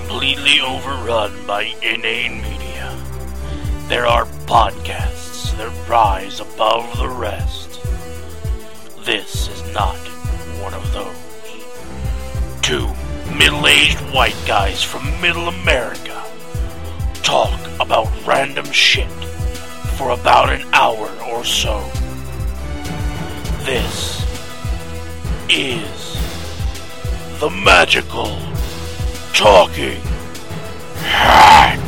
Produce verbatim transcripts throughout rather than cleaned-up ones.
completely overrun by inane media, there are podcasts that rise above the rest. This is not one of those. Two middle-aged white guys from Middle America talk about random shit for about an hour or so. This is the Magical Talking Hat.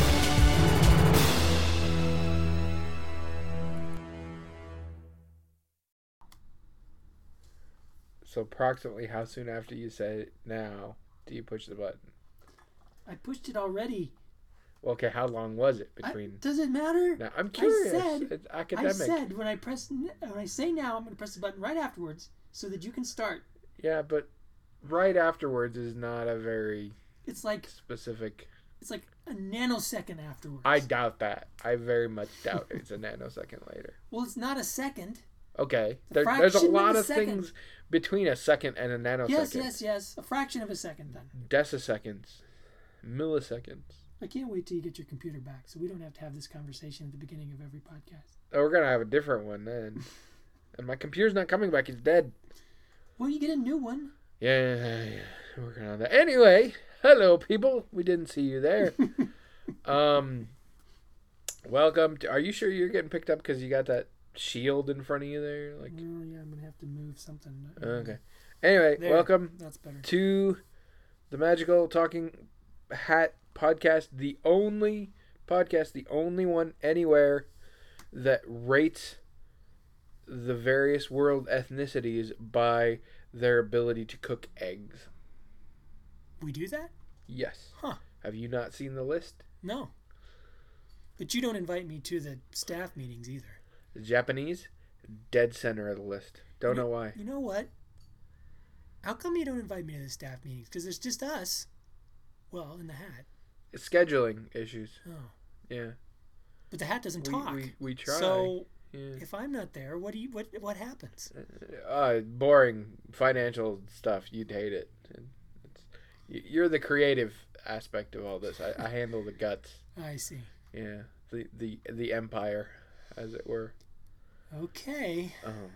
So approximately how soon after you say it now do you push the button? I pushed it already. Well, okay, how long was it between? I, does it matter? Now, I'm curious. I said, it's academic. I said when I press when I say now, I'm going to press the button right afterwards so that you can start. Yeah, but right afterwards is not a very It's like specific. It's like a nanosecond afterwards. I doubt that. I very much doubt it's a nanosecond later. Well, it's not a second. Okay, A there, there's a fraction of lot a of second. things between a second and a nanosecond. Yes, yes, yes. A fraction of a second then. Deciseconds, milliseconds. I can't wait till you get your computer back so we don't have to have this conversation at the beginning of every podcast. Oh, we're gonna have a different one then. And my computer's not coming back; it's dead. Well, you get a new one. Yeah, yeah, yeah. Working on that. Anyway, hello, people. We didn't see you there. um, welcome. To, are you sure you're getting picked up because you got that shield in front of you there? Like, oh yeah, I'm gonna have to move something. Okay. Anyway, There. welcome. That's better. To the Magical Talking Hat podcast, the only podcast, the only one anywhere that rates the various world ethnicities by their ability to cook eggs. We do that? Yes. Huh. Have you not seen the list? No. But you don't invite me to the staff meetings either. The Japanese, dead center of the list. Don't you know why. You know what? How come you don't invite me to the staff meetings? Because it's just us. Well, in the hat. It's scheduling issues. Oh. Yeah. But the hat doesn't We, talk. we, we try. So yeah. if I'm not there, what do you what what happens? Uh, boring financial stuff. You'd hate it. It's, you're the creative aspect of all this. I, I handle the guts. I see. Yeah. The, the, the empire, as it were. Okay. Um.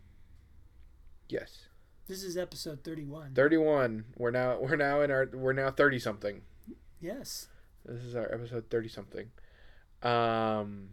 Yes. This is episode thirty-one. Thirty-one. We're now we're now in our we're now thirty something. Yes. This is our episode thirty something. Um.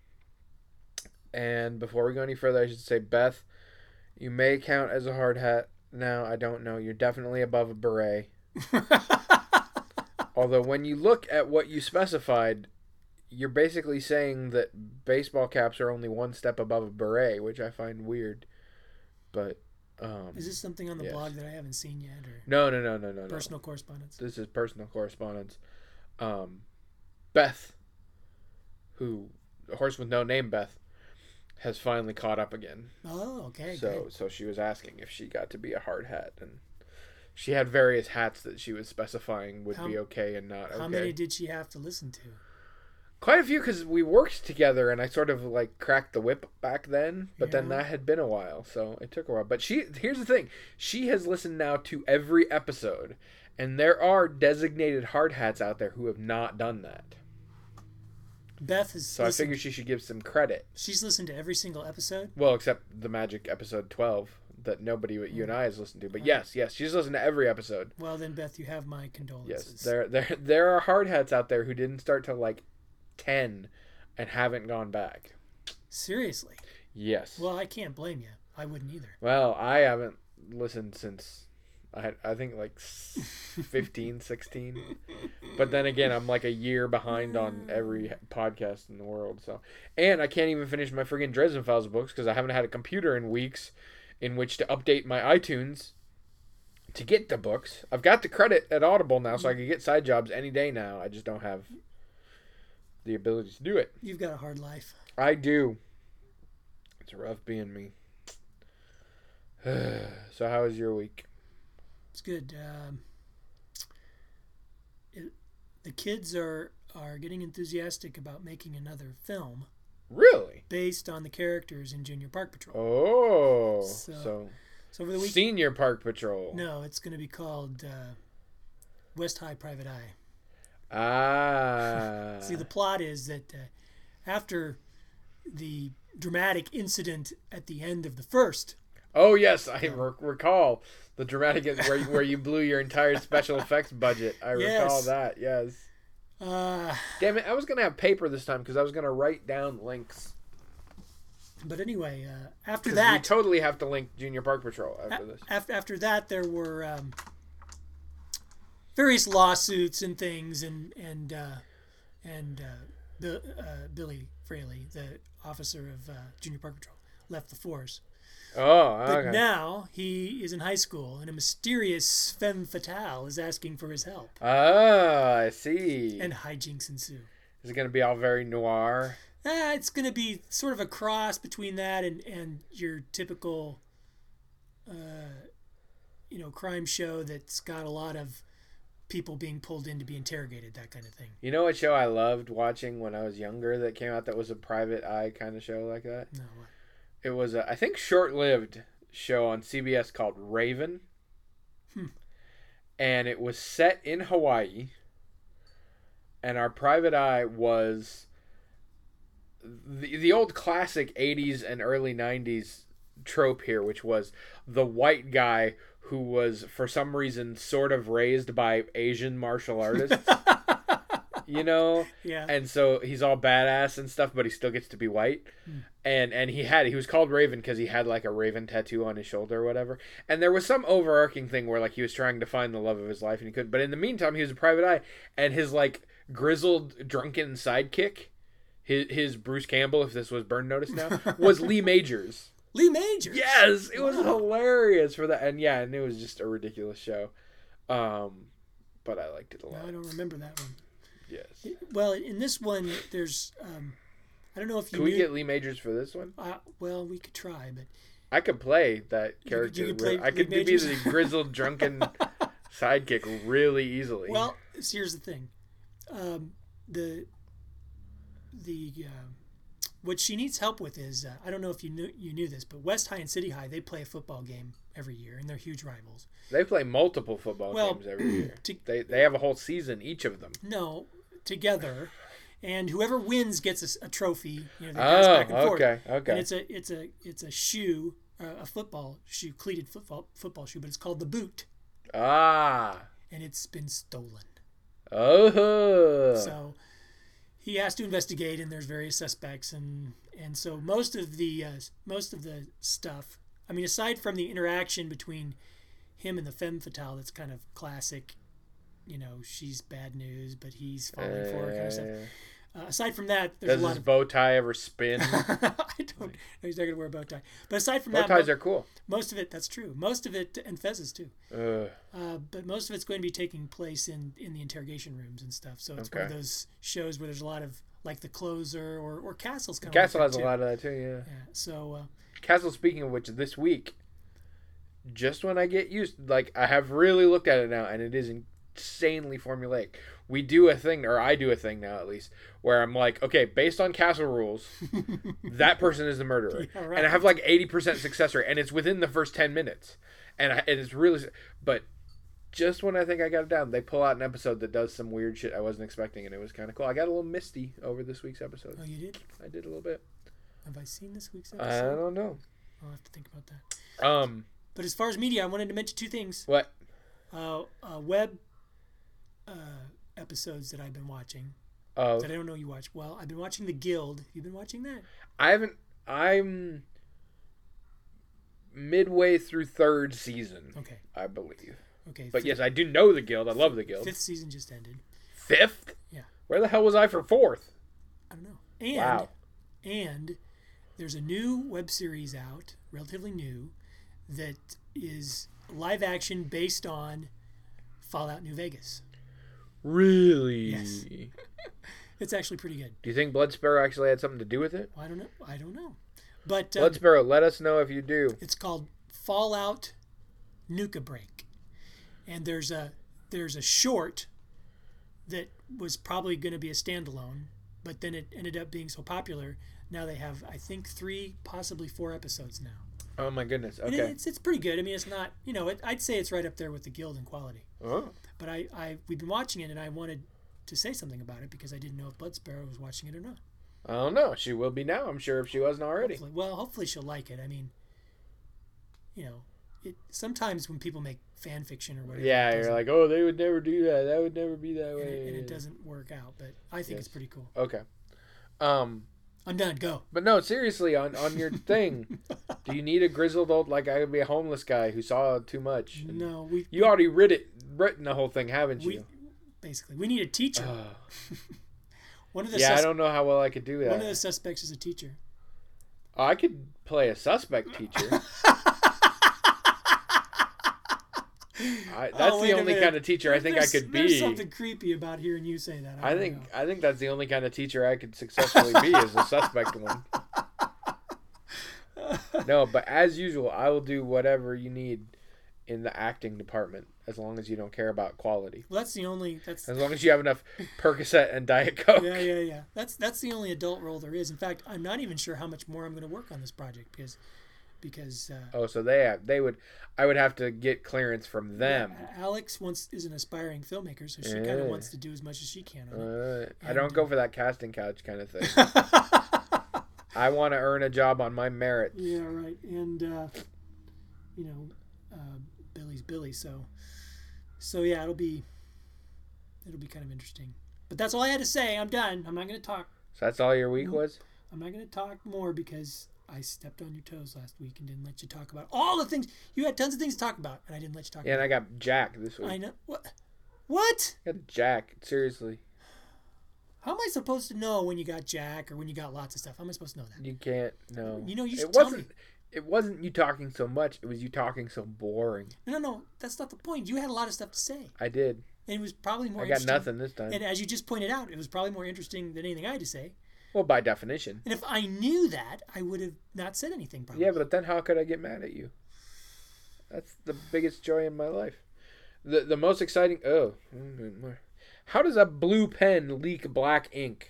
And before we go any further, I should say, Beth, you may count as a hard hat. Now I don't know. You're definitely above a beret. Although when you look at what you specified, you're basically saying that baseball caps are only one step above a beret, which I find weird. But um, is this something on the yes. blog that I haven't seen yet, or no, no, no, no, no, personal no. correspondence? This is personal correspondence. Um, Beth, who a horse with no name, Beth, has finally caught up again. Oh, okay. So, good. so she was asking if she got to be a hard hat, and she had various hats that she was specifying would How- be okay and not okay. How many did she have to listen to? Quite a few, because we worked together, and I sort of like cracked the whip back then. But then Yeah. that had been a while, so it took a while. But she, here's the thing: she has listened now to every episode, and there are designated hard hats out there who have not done that. Beth has. So listened, I figured she should give some credit. she's listened to every single episode. Well, except the Magic episode twelve that nobody but you and I has listened to. But yes, yes, she's listened to every episode. Well, then, Beth, you have my condolences. Yes, there, there, there are hard hats out there who didn't start till like ten, and haven't gone back. Seriously. Yes. Well, I can't blame you. I wouldn't either. Well, I haven't listened since I I think like fifteen, sixteen. But then again, I'm like a year behind on every podcast in the world. So, and I can't even finish my friggin' Dresden Files books because I haven't had a computer in weeks in which to update my iTunes to get the books. I've got the credit at Audible now, so I can get side jobs any day now. I just don't have the ability to do it. You've got a hard life. I do. It's rough being me. So how was your week? It's good. Um, it, the kids are, are getting enthusiastic about making another film Really? based on the characters in Junior Park Patrol. Oh. So- So, So over the week, Senior Park Patrol. no, it's going to be called uh, West High Private Eye. Ah. See, the plot is that uh, after the dramatic incident at the end of the first. Oh yes, I re- recall the dramatic where where you blew your entire special effects budget. I Yes. recall that. Yes. Uh, Damn it! I was gonna have paper this time because I was gonna write down links. but anyway, uh, after 'Cause that, we totally have to link Junior Park Patrol after this. after after that, there were um, various lawsuits and things, and and uh, and uh, Bill, uh, Billy Fraley, the officer of uh, Junior Park Patrol, left the force. Oh, But okay. now he is in high school, and a mysterious femme fatale is asking for his help, Oh, I see. and hijinks ensue. Is it gonna be all very noir? Ah, it's going to be sort of a cross between that and, and your typical, uh, you know, crime show that's got a lot of people being pulled in to be interrogated, that kind of thing. You know what show I loved watching when I was younger that came out that was a private eye kind of show like that? No, It was a, I think, short-lived show on C B S called Raven. Hmm. And it was set in Hawaii. And our private eye was the, the old classic eighties and early nineties trope here, which was the white guy who was, for some reason, sort of raised by Asian martial artists. You know? yeah. And so he's all badass and stuff, but he still gets to be white. Hmm. And and he had he was called Raven because he had like a raven tattoo on his shoulder or whatever. And there was some overarching thing where like he was trying to find the love of his life and he couldn't. But in the meantime, he was a private eye, and his like grizzled drunken sidekick, his his Bruce Campbell, if this was Burn Notice now, was Lee Majors. Lee Majors. Yes, it was Wow. hilarious for that. And yeah, and it was just a ridiculous show. Um, but I liked it a No, lot. I don't remember that one. Yes. Well, in this one, there's, um, I don't know if you Can we knew- get Lee Majors for this one? Uh, well, we could try, but I could play that You- character. you could real- play I could Lee be Majors? the grizzled drunken sidekick really easily. well, so here's the thing, um, the the uh, what she needs help with is uh, I don't know if you knew you knew this, but West High and City High, they play a football game every year, and they're huge rivals. they play multiple football Well, games every year. to- They they have a whole season, each of them. No, together, and whoever wins gets a, s- a trophy. You know, they pass back and Oh, forth. okay, okay. And it's a it's a it's a shoe, uh, a football shoe, cleated football football shoe, but it's called the boot, Ah. and it's been stolen. Oh. So he has to investigate, and there's various suspects, and and so most of the uh, most of the stuff. I mean, aside from the interaction between him and the femme fatale, that's kind of classic. You know, she's bad news, but he's falling for her kind of stuff. Uh, aside from that, there's Does a lot his of. bow tie ever spin? I don't know he's not going to wear a bow tie. But aside from Bow that, ties mo- are cool. most of it, that's true. Most of it, and fezzes too. Ugh. Uh, but most of it's going to be taking place in, in the interrogation rooms and stuff. So it's one of Okay. those shows where there's a lot of, like The Closer or, or Castle's kind Castle of has a lot of that too, yeah. Yeah. So, uh, Castle, speaking of which, this week, just when I get used, like, I have really looked at it now, and it is insanely formulaic. We do a thing, or I do a thing now at least, where I'm like, okay, based on Castle rules, that person is the murderer. Yeah, right. And I have like eighty percent success rate, and it's within the first ten minutes. And, I, and it's really, but just when I think I got it down, they pull out an episode that does some weird shit I wasn't expecting, and it was kind of cool. I got a little misty over this week's episode. oh, you did? I did a little bit. Have I seen this week's I episode? don't know. I'll have to think about that. Um, But as far as media, I wanted to mention two things. what? Uh, uh, web uh, episodes that I've been watching Uh, that I don't know you watch. Well, I've been watching The Guild. Have you been watching that? I haven't. I'm midway through third season, Okay. I believe. Okay. But fifth- yes, I do know the Guild. I love the Guild. Fifth season just ended. Fifth? Yeah. Where the hell was I for fourth? I don't know. And Wow. and there's a new web series out, relatively new, that is live action based on Fallout New Vegas. Really? Yes. It's actually pretty good. Do you think Blood Sparrow actually had something to do with it? Well, I don't know. I don't know. But uh, Blood Sparrow, let us know if you do. it's called Fallout Nuka Break, and there's a there's a short that was probably going to be a standalone, but then it ended up being so popular. Now they have, I think, three, possibly four episodes now. Oh my goodness. And Okay. it's it's pretty good. I mean, it's not, you know, it, I'd say it's right up there with the Guild in quality. Oh. But I, I we've been watching it, and I wanted to say something about it because I didn't know if Blood Sparrow was watching it or not. I don't know. She will be now, I'm sure, if she wasn't already. Hopefully. Well, hopefully she'll like it. I mean, you know, it sometimes when people make fan fiction or whatever. Yeah, you're like, oh, they would never do that. That would never be that and way. it, and it doesn't work out, but I think Yes. it's pretty cool. Okay. Um, I'm done. Go. but no, seriously, on, on your thing, do you need a grizzled old, like I could be a homeless guy who saw too much? And No, we. You already writ it, written the whole thing, haven't we you? basically we need a teacher. Uh, one of the yeah, sus- I don't know how well I could do that. one of the suspects is a teacher. Oh, I could play a suspect teacher. I, that's Oh, the wait a only minute. kind of teacher I think I There's- could There's be. something creepy about hearing you say that. I, I don't think know. I think that's the only kind of teacher I could successfully be is a suspect one. No, but as usual, I will do whatever you need in the acting department as long as you don't care about quality. Well, that's the only. That's As long as you have enough Percocet and Diet Coke. yeah, yeah, yeah. That's that's the only adult role there is. In fact, I'm not even sure how much more I'm going to work on this project because because uh, Oh, so they have, they would I would have to get clearance from them. yeah, Alex wants is an aspiring filmmaker, so she kind Yeah. of wants to do as much as she can on it. Uh, I And, don't go for that casting couch kind of thing. I want to earn a job on my merits. Yeah, right. And uh, you know, uh, Billy's Billy, so so yeah, it'll be it'll be kind of interesting. But that's all I had to say. I'm done. I'm not going to talk. So that's all your week Nope. was? I'm not going to talk more because I stepped on your toes last week and didn't let you talk about all the things. You had tons of things to talk about, and I didn't let you talk Yeah, and about I got Jack this week. I know. What? What? I got Jack, seriously. How am I supposed to know when you got Jack or when you got lots of stuff? How am I supposed to know that? You can't no. You know, you should it tell wasn't me. it wasn't you talking so much, it was you talking so boring. No, no, no. That's not the point. You had a lot of stuff to say. I did. And it was probably more I got interesting. nothing this time. And as you just pointed out, it was probably more interesting than anything I had to say. Well, by definition. And if I knew that, I would have not said anything probably. Yeah, but then how could I get mad at you? That's the biggest joy in my life. The the most exciting oh how does a blue pen leak black ink?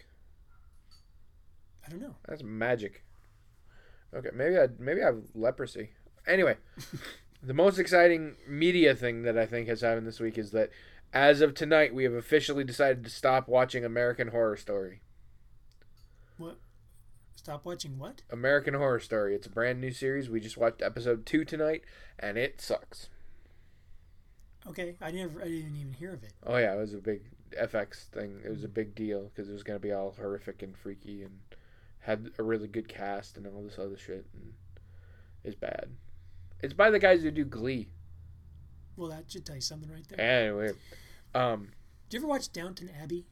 I don't know. That's magic. Okay, maybe I maybe I have leprosy. Anyway, the most exciting media thing that I think has happened this week is that as of tonight, we have officially decided to stop watching American Horror Story. What? Stop watching what? American Horror Story. It's a brand new series. We just watched episode two tonight, and it sucks. Okay, I never, I didn't even hear of it. Oh yeah, it was a big F X thing. It was a big deal because it was gonna be all horrific and freaky and had a really good cast and all this other shit. And it's bad. It's by the guys who do Glee. Well, that should tell you something right there. Anyway, um, Did you ever watch Downton Abbey?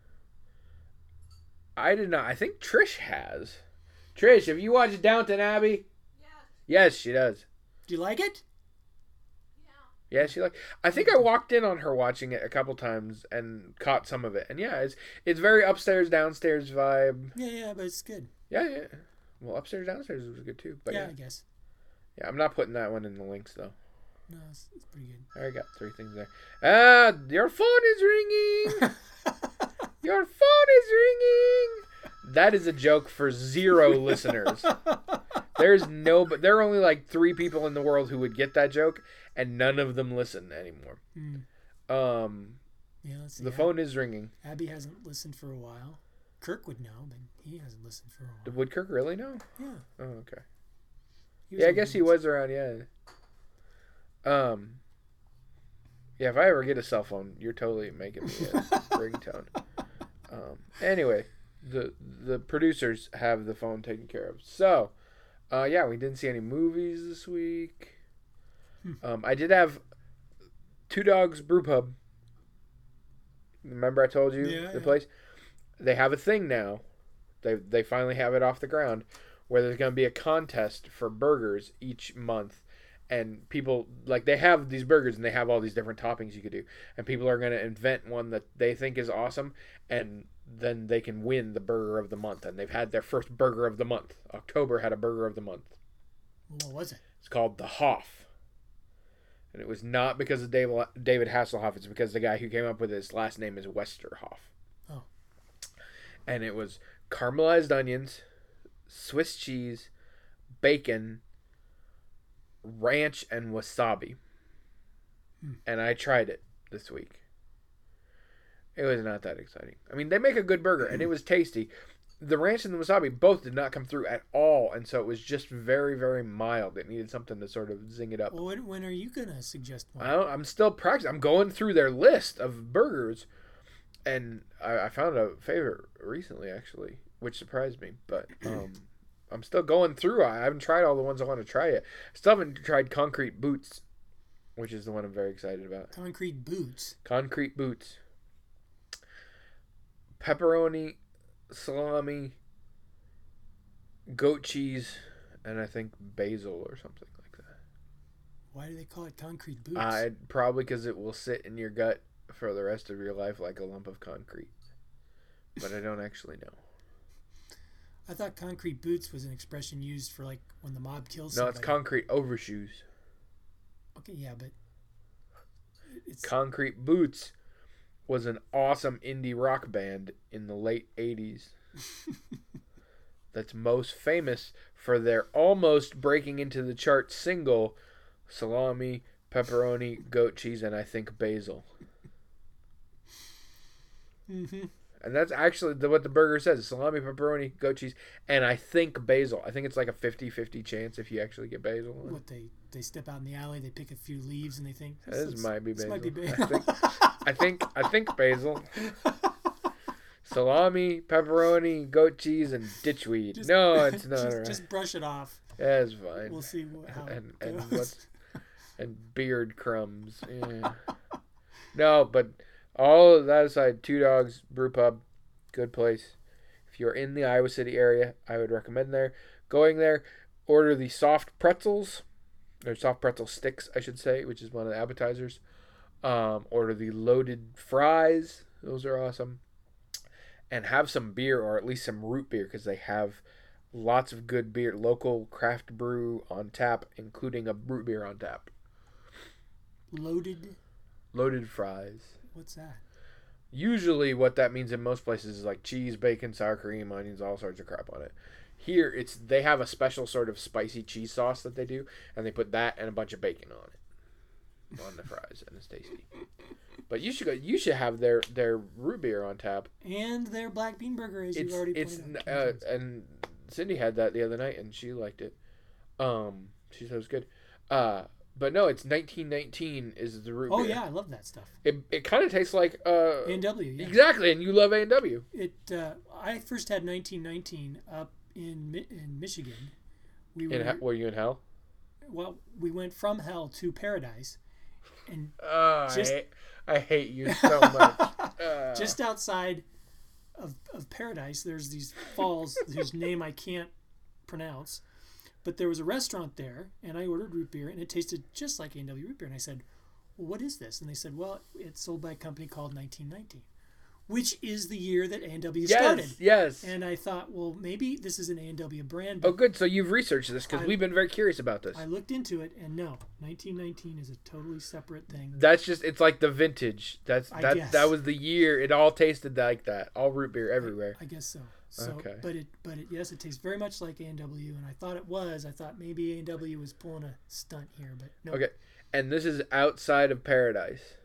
I did not. I think Trish has. Trish, have you watched Downton Abbey? Yes. Yes, she does. Do you like it? Yeah. Yeah, she like. I think I walked in on her watching it a couple times and caught some of it. And yeah, it's it's very upstairs downstairs vibe. Yeah, yeah, but it's good. Yeah, yeah. Well, upstairs downstairs was good too. But yeah, yeah, I guess. yeah, I'm not putting that one in the links though. No, it's, it's pretty good. I already got three things there. Ah, your phone is ringing. Your phone is ringing. That is a joke for zero listeners. There's no, but there are only like three people in the world who would get that joke, and none of them listen anymore. Hmm. Um, Yeah, let's see. the Ab- phone is ringing. Abby hasn't listened for a while. Kirk would know, but he hasn't listened for a while. Would Kirk really know? Yeah. Oh, okay. He was Yeah, I on guess he Beats. was around. Yeah. Um. Yeah, if I ever get a cell phone, you're totally making me a ringtone. Um. Anyway, the the producers have the phone taken care of. So, uh, yeah, we didn't see any movies this week. Hmm. Um, I did have Two Dogs Brew Pub. Remember I told you Yeah, the yeah. place? They have a thing now. They they finally have it off the ground where there's going to be a contest for burgers each month. And people, like, they have these burgers and they have all these different toppings you could do. And people are going to invent one that they think is awesome. And then they can win the burger of the month. And they've had their first burger of the month. October had a burger of the month. What was it? It's called the Hoff. And it was not because of David David Hasselhoff. It's because the guy who came up with it, his last name is Westerhoff. Oh. And it was caramelized onions, Swiss cheese, bacon, ranch, and wasabi. Hmm. And I tried it this week. It was not that exciting. I mean, they make a good burger, and it was tasty. The ranch and the wasabi both did not come through at all, and so it was just very, very mild. It needed something to sort of zing it up. Well, when, when are you going to suggest one? I don't, I'm still practicing. I'm going through their list of burgers, and I, I found a favorite recently, actually, which surprised me. But um, I'm still going through. I haven't tried all the ones I want to try yet. I still haven't tried Concrete Boots, which is the one I'm very excited about. Concrete Boots? Concrete Boots. Pepperoni, salami, goat cheese, and I think basil or something like that. Why do they call it Concrete Boots? Uh, probably because it will sit in your gut for the rest of your life like a lump of concrete. But I don't actually know. I thought Concrete Boots was an expression used for like when the mob kills No, somebody. it's concrete overshoes. Okay, yeah, but it's Concrete Boots was an awesome indie rock band in the late eighties that's most famous for their almost breaking into the chart single, Salami, Pepperoni, Goat Cheese, and I think Basil. Mm-hmm. And that's actually the, what the burger says. Salami, pepperoni, goat cheese, and I think basil. I think it's like a fifty-fifty chance if you actually get basil. What, they, they step out in the alley, they pick a few leaves, and they think, This, this might be this basil. might be basil. I think, I think, I think basil. Salami, pepperoni, goat cheese, and ditchweed. Just- no, it's not just, right. just brush it off. Yeah, it's fine. We'll see what, how and it and goes. what's and beard crumbs. Yeah. No, but all of that aside, Two Dogs Brew Pub, good place. If you're in the Iowa City area, I would recommend there. Going there, order the soft pretzels, or soft pretzel sticks, I should say, which is one of the appetizers. Um, order the loaded fries; those are awesome. And have some beer, or at least some root beer, because they have lots of good beer, local craft brew on tap, including a root beer on tap. Loaded? Loaded fries. What's that? Usually what that means in most places is like cheese, bacon, sour cream, onions, all sorts of crap on it. Here, it's they have a special sort of spicy cheese sauce that they do, and they put that and a bunch of bacon on it, on the fries, and it's tasty. But you should go, you should have their, their root beer on tap. And their black bean burger, as It's you've already it's pointed uh, out. and Cindy had that the other night, and she liked it. Um, she said it was good. Uh, but no, it's nineteen nineteen is the root Oh, beer. yeah, I love that stuff. It it kind of tastes like uh A and W, yeah. exactly, and you love A and W. It. Uh, I first had nineteen nineteen up in Mi- in Michigan. We were In he- were you in hell? well. We went from hell to paradise, and Oh, Just- I, hate, I hate you so much. Uh, just outside of of paradise, there's these falls whose name I can't pronounce. But there was a restaurant there, and I ordered root beer, and it tasted just like A and W root beer. And I said, well, what is this? And they said, well, it's sold by a company called nineteen nineteen, which is the year that A and W yes, started. yes. And I thought, well, maybe this is an A and W brand. Oh, But good. So you've researched this because I- we've been very curious about this. I looked into it, and no, nineteen nineteen is a totally separate thing. That's just it's like the vintage. That's I that guess. that was the year. It all tasted like that. All root beer everywhere. I guess so. So, Okay. but it, but it, yes, it tastes very much like A and W, and I thought it was. I thought maybe A and W was pulling a stunt here, but no. Okay. And this is outside of Paradise.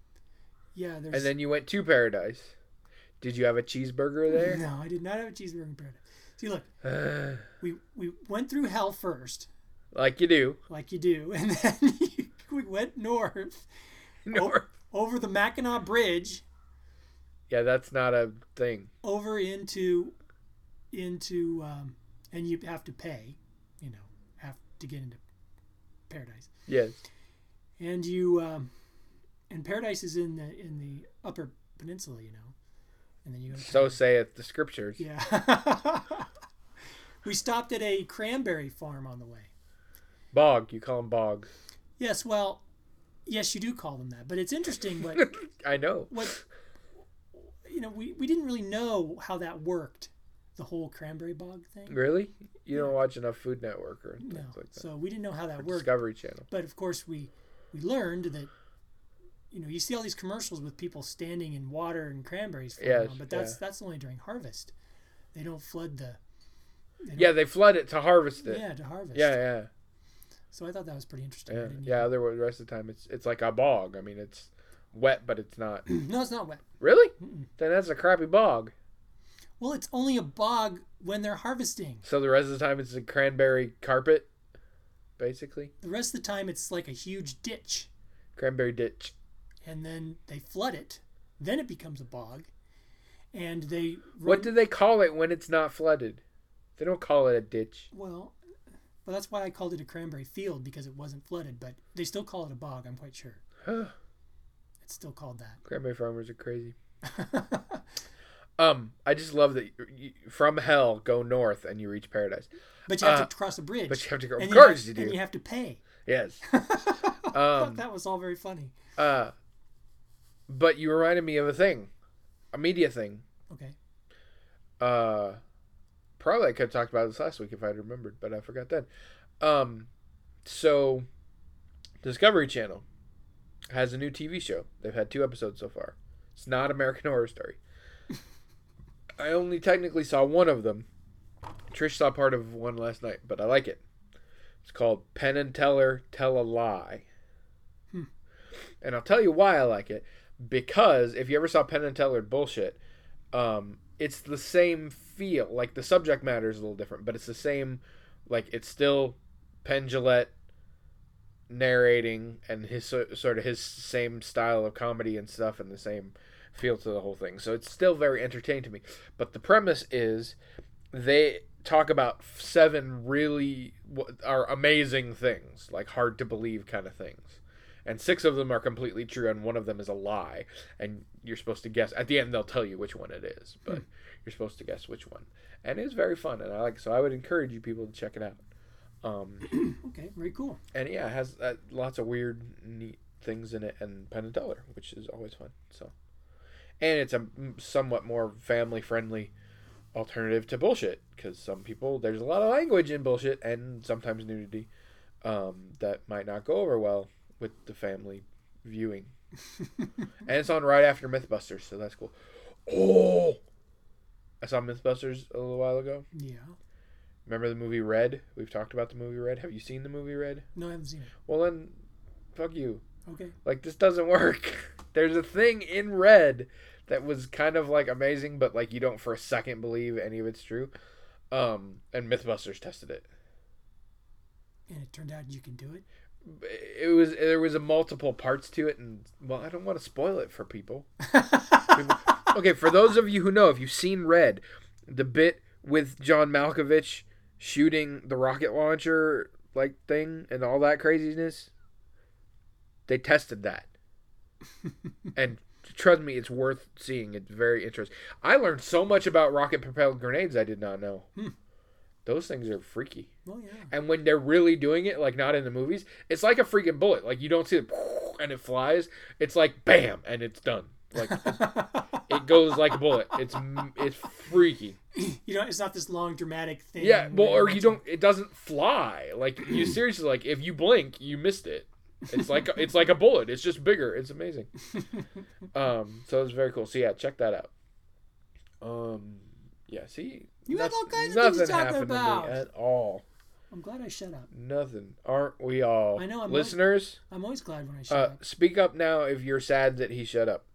Yeah, there's. And then you went to Paradise. Did you have a cheeseburger there? No, I did not have a cheeseburger in paradise. See, look, we we went through hell first, Like you do. like you do, and then we went north North. over the Mackinac Bridge, Yeah, that's not a thing. over into into um, and you have to pay, you know, have to get into paradise. Yes. And you um, and paradise is in the in the upper peninsula, you know, and then you go to So saith the scriptures. yeah. We stopped at a cranberry farm on the way. Bog. You call them bogs. Yes, well, yes, you do call them that, but it's interesting what I know. what you know. We, we didn't really know how that worked, the whole cranberry bog thing. Really? You don't watch enough Food Network or things No, like that. so we didn't know how that Or worked. Discovery Channel. But of course, we we learned that you know you see all these commercials with people standing in water and cranberries falling Yes, on, but that's yeah. that's only during harvest. They don't flood the. They don't- Yeah, they flood it to harvest it. yeah, to harvest. Yeah, yeah. So I thought that was pretty interesting. I Yeah, didn't yeah. even- Other the rest of the time, it's it's like a bog. I mean, it's wet, but it's not. No, it's not wet. Really? Mm-mm. Then that's a crappy bog. Well, it's only a bog when they're harvesting. So the rest of the time it's a cranberry carpet, basically? The rest of the time it's like a huge ditch. Cranberry ditch. And then they flood it. Then it becomes a bog. And they... What do they call it when it's not flooded? They don't call it a ditch. Well, well, that's why I called it a cranberry field, because it wasn't flooded. But they still call it a bog, I'm quite sure. It's still called that. Cranberry farmers are crazy. um, I just love that you, from hell, go north and you reach paradise. But you have Uh, to cross a bridge. But you have to go. Of And course you, you have, do. And you have to pay. Yes. I Um, thought that was all very funny. Uh, but you reminded me of a thing, a media thing. Okay. Uh, probably I could have talked about this last week if I'd remembered, but I forgot then. Um, so Discovery Channel has a new T V show. They've had two episodes so far. It's not American Horror Story. I only technically saw one of them. Trish saw part of one last night, but I like it. It's called Penn and Teller Tell a Lie. Hmm. And I'll tell you why I like it. Because if you ever saw Penn and Teller bullshit, um, it's the same feel. Like the subject matter is a little different, but it's the same. Like it's still Penn Jillette narrating and his sort of his same style of comedy and stuff and the same feel to the whole thing. So it's still very entertaining to me. But the premise is they talk about seven really are amazing things, like hard to believe kind of things. And six of them are completely true, and one of them is a lie. And you're supposed to guess. At the end, they'll tell you which one it is, but hmm. you're supposed to guess which one. And it's very fun, and I like. So I would encourage you people to check it out. Um, okay, very cool. And yeah, it has uh, lots of weird, neat things in it, and Penn and Teller, which is always fun. So, and it's a somewhat more family-friendly alternative to bullshit, because some people there's a lot of language in bullshit and sometimes nudity um, that might not go over well with the family viewing. And it's on right after Mythbusters, so that's cool. Oh, I saw Mythbusters a little while ago. Yeah. Remember the movie Red? We've talked about the movie Red. Have you seen the movie Red? No, I haven't seen it. Well then, fuck you. Okay. Like, this doesn't work. There's a thing in Red that was kind of like amazing, but like you don't for a second believe any of it's true. Um, and Mythbusters tested it. And it turned out you can do it? It was there was a multiple parts to it, and well, I don't want to spoil it for people. people. Okay, for those of you who know, if you've seen Red, the bit with John Malkovich shooting the rocket launcher like thing and all that craziness, they tested that. And trust me, it's worth seeing. It's very interesting. I learned so much about rocket propelled grenades I did not know. Hmm. Those things are freaky. Well, yeah. And when they're really doing it, like not in the movies, it's like a freaking bullet. Like you don't see it and it flies. It's like bam and it's done. Like it goes like a bullet. It's it's freaky. You know, it's not this long dramatic thing. Yeah, well, or you don't. It doesn't fly. Like you seriously, like if you blink, you missed it. It's like it's like a bullet. It's just bigger. It's amazing. Um, so it's very cool. So yeah, check that out. Um, yeah. See, you have all kinds of nothing things to talk happened about. to me at all. I'm glad I shut up. Nothing. Aren't we all? I know. I'm Listeners, always, I'm always glad when I shut uh, up. speak up now if you're sad that he shut up.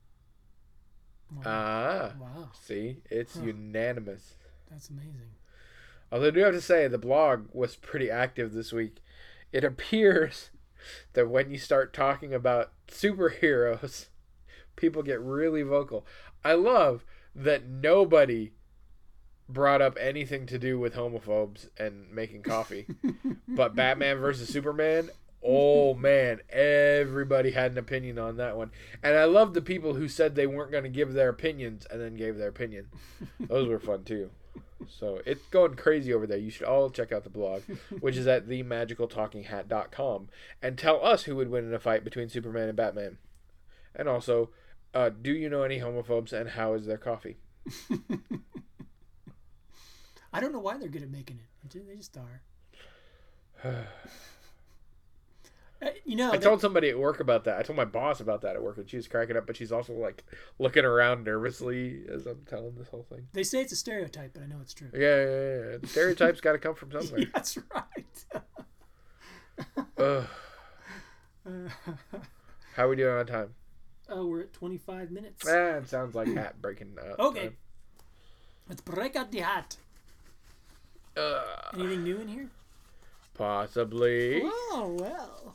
Wow. Ah. Wow. See, it's Huh. unanimous. That's amazing. Although I do have to say, the blog was pretty active this week. It appears that when you start talking about superheroes, people get really vocal. I love that nobody brought up anything to do with homophobes and making coffee. But Batman versus Superman, oh man, everybody had an opinion on that one. And I love the people who said they weren't going to give their opinions and then gave their opinion. Those were fun too. So it's going crazy over there. You should all check out the blog, which is at the magical talking hat dot com, and tell us who would win in a fight between Superman and Batman. And also, uh, do you know any homophobes and how is their coffee? I don't know why they're good at making it. They just are. Uh, you know, I told somebody at work about that. I told my boss about that at work, and she was cracking up, but she's also like looking around nervously as I'm telling this whole thing. They say it's a stereotype, but I know it's true. Yeah, yeah, yeah. The stereotypes got to come from somewhere. Yeah, that's right. Ugh. How are we doing on time? Oh, we're at twenty-five minutes. Ah, it sounds like hat breaking up. Okay. Let's break out the hat. Uh, Anything new in here? Possibly. Oh, well.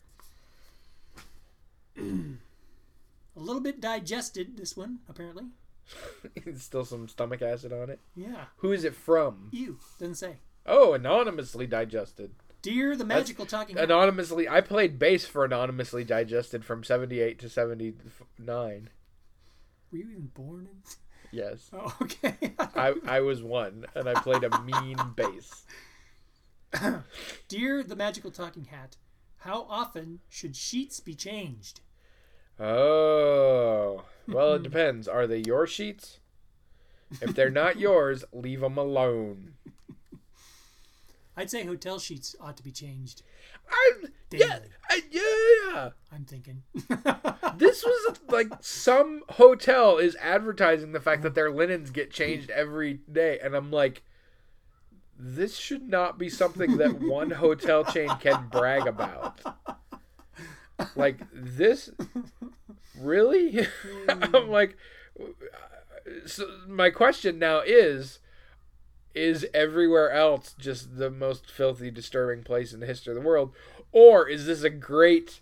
A little bit digested, this one, apparently. Still some stomach acid on it. Yeah. Who is it from? You. Doesn't say. Oh, anonymously digested. Dear the magical That's talking anonymously. I played bass for anonymously digested from seventy-eight to seventy-nine. Were you even born in? Yes. Oh, okay. I I was one, and I played a mean bass. Dear the magical talking hat, how often should sheets be changed? Oh, well, it depends. Are they your sheets? If they're not yours, leave them alone. I'd say hotel sheets ought to be changed. I'm yeah, Daily. I, yeah. I'm thinking. This was like some hotel is advertising the fact that their linens get changed every day, and I'm like, this should not be something that one hotel chain can brag about. Like this, really? I'm like, so my question now is. Is everywhere else just the most filthy, disturbing place in the history of the world? Or is this a great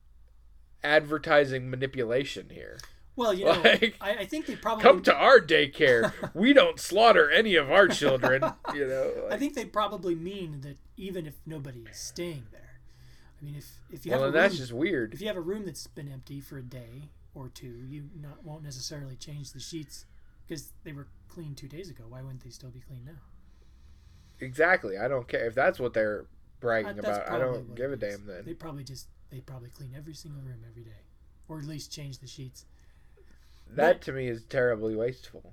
advertising manipulation here? Well, you know, Like, I, I think they probably... Come to our daycare. We don't slaughter any of our children. You know. Like, I think they probably mean that even if nobody is staying there. I mean, if, if you have well, a and room, that's just weird. If you have a room that's been empty for a day or two, you not won't necessarily change the sheets because they were clean two days ago. Why wouldn't they still be clean now? Exactly. I don't care if that's what they're bragging Uh, that's about. I probably don't what give a it is. damn then. They probably just they probably clean every single room every day, or at least change the sheets. That But- to me is terribly wasteful.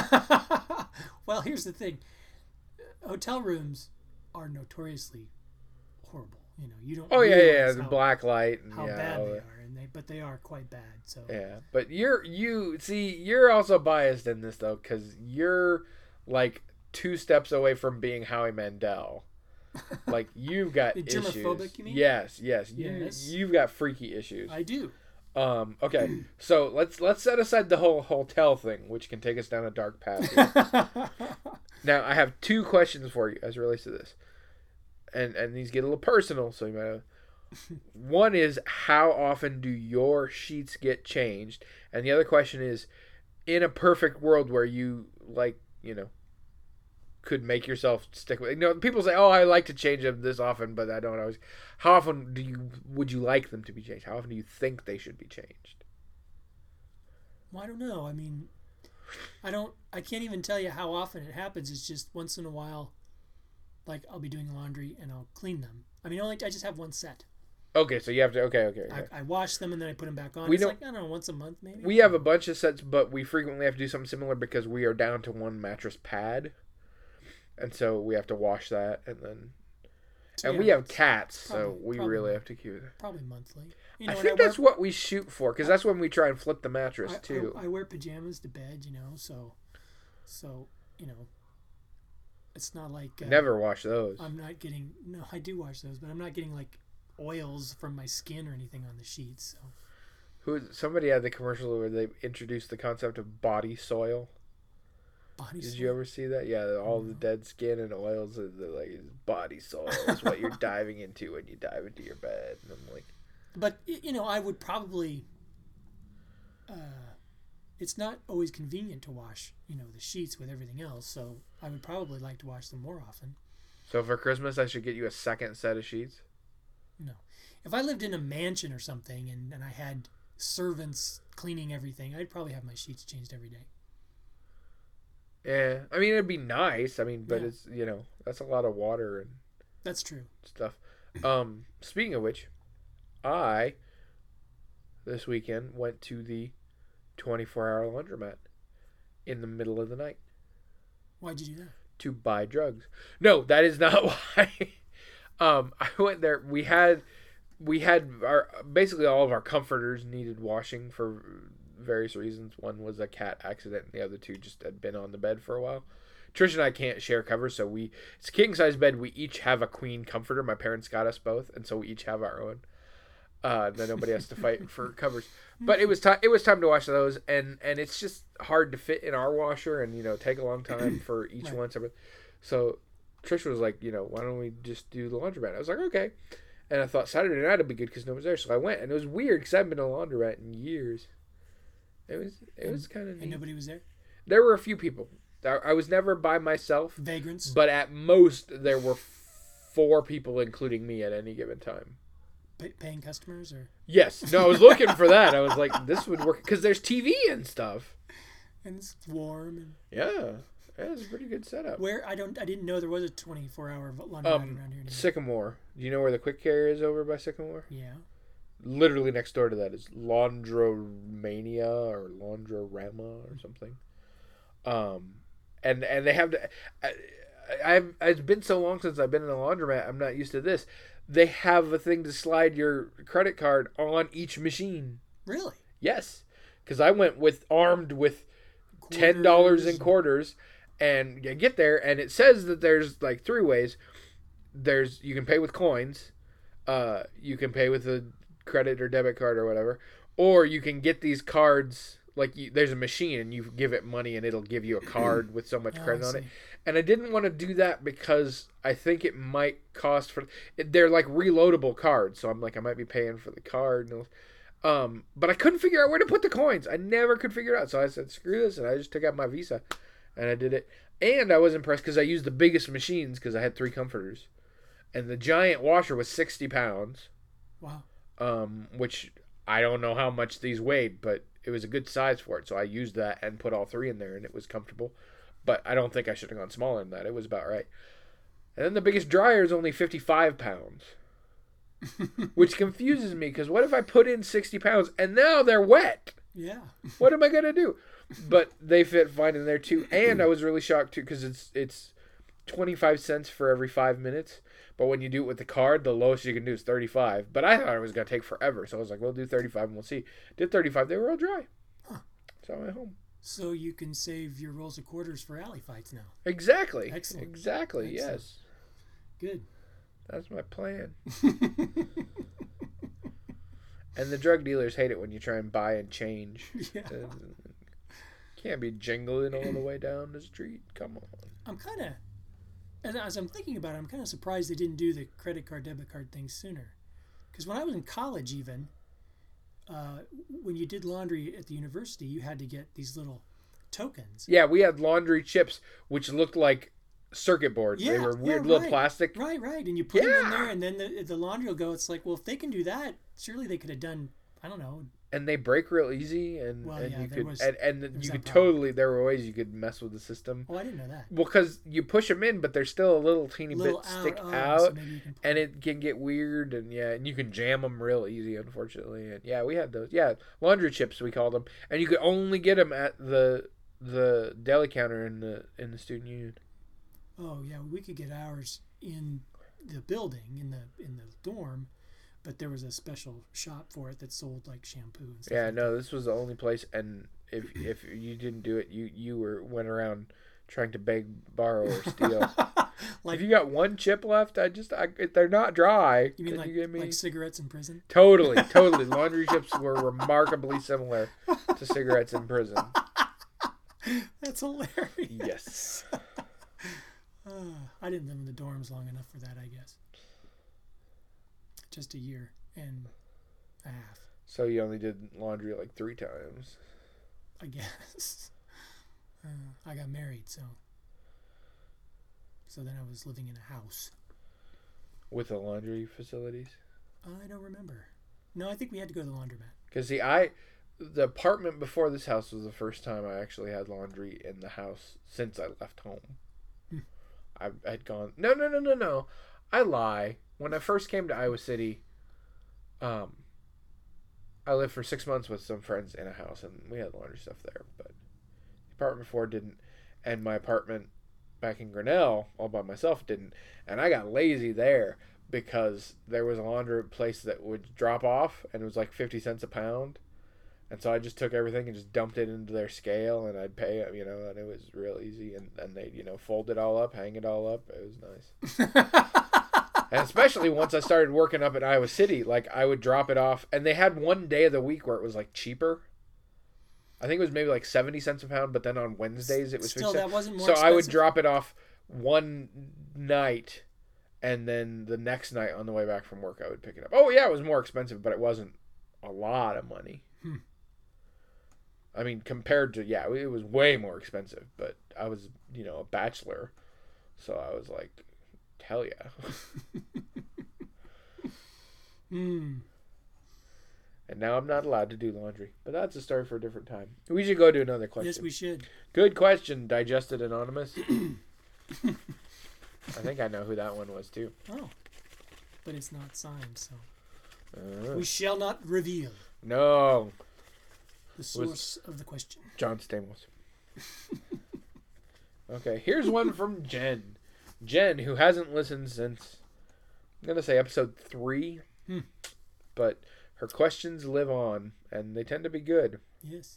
Well, here's the thing: hotel rooms are notoriously horrible. You know, you don't. Oh yeah, yeah, realize the how, black light and how yeah, bad all they that. are, and they but they are quite bad. So Yeah, but you're you see you're also biased in this though because you're like two steps away from being Howie Mandel. Like you've got The issues. germophobic, you mean? Yes, yes. Yes. You, you've got freaky issues. I do. Um. Okay. So let's let's set aside the whole hotel thing, which can take us down a dark path. Here. Now I have two questions for you as it relates to this, and and these get a little personal. So you might. Have... One is how often do your sheets get changed, and the other question is, in a perfect world where you like you know. could make yourself stick with. You know, people say, "Oh, I like to change them this often, but I don't always." How often do you would you like them to be changed? How often do you think they should be changed? Well, I don't know. I mean, I don't. I can't even tell you how often it happens. It's just once in a while. Like I'll be doing laundry and I'll clean them. I mean, only I just have one set. Okay, so you have to. Okay, okay. okay. I, I wash them and then I put them back on. We It's don't- like I don't know, once a month maybe. We have a bunch of sets, but we frequently have to do something similar because we are down to one mattress pad, and so we have to wash that, and then So, and yeah, we have it's cats, so probably- we probably really not. have to keep it. probably monthly. You I know, and think wear- that's what we shoot for because that's when we try and flip the mattress I, too. I, I wear pajamas to bed, you know, so, so you know, it's not like uh, Never wash those. I'm not getting no. I do wash those, but I'm not getting like oils from my skin or anything on the sheets. So Who somebody had the commercial where they introduced the concept of body soil. body. Did soil. you ever see that? Yeah, all the No. dead skin and oils are the, like body soil is what you're diving into when you dive into your bed. And I'm like, But y- you know, I would probably. Uh, it's not always convenient to wash, you know, the sheets with everything else. So I would probably like to wash them more often. so for Christmas I should get you a second set of sheets. No, if I lived in a mansion or something and, and I had servants cleaning everything, I'd probably have my sheets changed every day. Yeah, I mean it'd be nice. I mean, but Yeah. it's you know that's a lot of water and That's true. stuff. Um, speaking of which, I this weekend went to the twenty-four hour laundromat in the middle of the night Why'd you do that? to buy drugs. No, that is not why. um, I went there. We had we had our basically all of our comforters needed washing for various reasons. One was a cat accident, and the other two just had been on the bed for a while. Trish and I can't share covers, so we it's a king size bed. We each have a queen comforter. My parents got us both, and so we each have our own. Uh, then nobody has to fight for covers. But it was time. It was time to wash those, and, and it's just hard to fit in our washer, and you know take a long time for each Right. one separate. So Trisha was like, you know, why don't we just do the laundromat? I was like, okay. And I thought Saturday night would be good because no one's there, so I went, and it was weird because I haven't been to a laundromat in years. It was it was kind of And neat. nobody was there? There were a few people. I I was never by myself, Vagrants? but at most there were four people, including me, at any given time. Pa- paying customers? Or Yes. No, I was looking for that. I was like, this would work because there's T V and stuff. And it's warm. And Yeah. Yeah, it's a pretty good setup. where? I don't. I didn't know there was a twenty-four hour laundromat Um, around here anymore. Sycamore. Do you know where the Quick Care is over by Sycamore? Yeah. Literally next door to that is Laundromania or Laundrorama or something. Um, and and they have to. I, I've it's been so long since I've been in a laundromat. I'm not used to this. They have a thing to slide your credit card on each machine. Really? Yes, because I went with armed with ten dollars in quarters, and you get there, and it says that there's like three ways. There's you can pay with coins, uh, you can pay with a credit or debit card or whatever, or you can get these cards. Like you, there's a machine, and you give it money, and it'll give you a card with so much Oh, credit I on it. see. And I didn't want to do that because I think it might cost for. They're like reloadable cards, so I'm like I might be paying for the card. And Um, but I couldn't figure out where to put the coins. I never could figure it out. So I said, screw this. And I just took out my Visa and I did it. And I was impressed because I used the biggest machines because I had three comforters. And the giant washer was sixty pounds, Wow. um, which I don't know how much these weighed, but it was a good size for it. So I used that and put all three in there and it was comfortable. But I don't think I should have gone smaller than that. It was about right. And then the biggest dryer is only fifty-five pounds. Which confuses me because what if I put in sixty pounds and now they're wet? Yeah. What am I going to do? But they fit fine in there too. And I was really shocked too because it's it's twenty-five cents for every five minutes. But when you do it with the card, the lowest you can do is thirty-five. But I thought it was going to take forever. So I was like, we'll do thirty-five and we'll see. Did thirty-five. They were all dry. Huh. So I went home. So you can save your rolls of quarters for alley fights now. Exactly. Excellent. Exactly. Excellent. Yes. Good. That's my plan. And the drug dealers hate it when you try and buy and change. Yeah. Uh, Can't be jingling all the way down the street. Come on. I'm kind of, as, as I'm thinking about it, I'm kind of surprised they didn't do the credit card, debit card thing sooner. Because when I was in college, even, uh, when you did laundry at the university, you had to get these little tokens. Yeah, we had laundry chips, which looked like circuit boards. They Yeah, were weird yeah, little right. plastic. Right, right. And you put them in Yeah. there, and then the, the laundry will go. It's like, well, if they can do that, surely they could have done, I don't know. And they break real easy, and, Well, and yeah, you there could was- and, and there was you that could problem. totally. There were ways you could mess with the system. Oh, I didn't know that. Well, because you push them in, but they're still a little teeny Little bit stick out, oh, out, so maybe you can put- and it can get weird, and yeah, and you can jam them real easy, unfortunately. And yeah, we had those. Yeah, laundry chips we called them, and you could only get them at the the deli counter in the in the student union. Oh yeah, we could get ours in the building in the in the dorm, but there was a special shop for it that sold like shampoo and stuff. Yeah, like no, this was the only place, and if if you didn't do it, you you were went around trying to beg, borrow, or steal. that. Like If you got one chip left, I just I, if they're not dry. you mean can like, you give me like cigarettes in prison? totally, totally. Laundry chips were remarkably similar to cigarettes in prison. That's hilarious. Yes. Uh, I didn't live in the dorms long enough for that, I guess. Just a year and a half, So you only did laundry like three times. I guess. Uh, I got married, so so then I was living in a house. With the laundry facilities. I don't remember. No, I think we had to go to the laundromat. Because see, I the apartment before this house was the first time I actually had laundry in the house since I left home. Hmm. I had gone no no no no no. I lie. When I first came to Iowa City, um, I lived for six months with some friends in a house, and we had laundry stuff there. But the apartment before didn't, and my apartment back in Grinnell all by myself didn't, and I got lazy there because there was a laundry place that would drop off, and it was like fifty cents a pound. And so I just took everything and just dumped it into their scale, and I'd pay it, you know, and it was real easy. And, and they'd, you know, fold it all up, hang it all up. It was nice. And especially once I started working up in Iowa City, like I would drop it off, and they had one day of the week where it was like cheaper. I think it was maybe like seventy cents a pound, but then on Wednesdays it was Still, fifty that wasn't more So expensive. I would drop it off one night, and then the next night on the way back from work I would pick it up. Oh yeah, it was more expensive, but it wasn't a lot of money. Hmm. I mean, compared to, yeah, it was way more expensive, but I was, you know, a bachelor, so I was like, hell yeah. Hmm. And now I'm not allowed to do laundry. But that's a story for a different time. We should go to another question. Yes, we should. Good question, Digested Anonymous. I think I know who that one was, too. Oh. But it's not signed, so. Uh, We shall not reveal no. the source of the question. John Stamos. Okay, here's one from Jen. Jen, who hasn't listened since, I'm going to say episode three. Hmm. But her questions live on, and they tend to be good. Yes.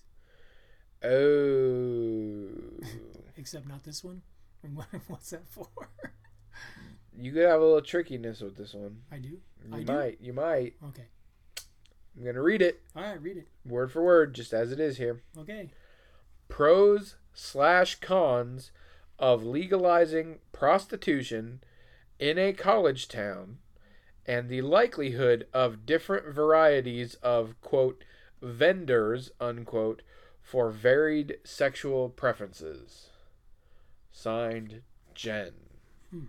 Oh. Except not this one. What's that for? You could have a little trickiness with this one. I do? You I do? might. You might. Okay. I'm going to read it All right, read it. word for word, just as it is here. Okay. Pros slash cons of legalizing prostitution in a college town and the likelihood of different varieties of, quote, vendors, unquote, for varied sexual preferences. Signed, Jen. Hmm.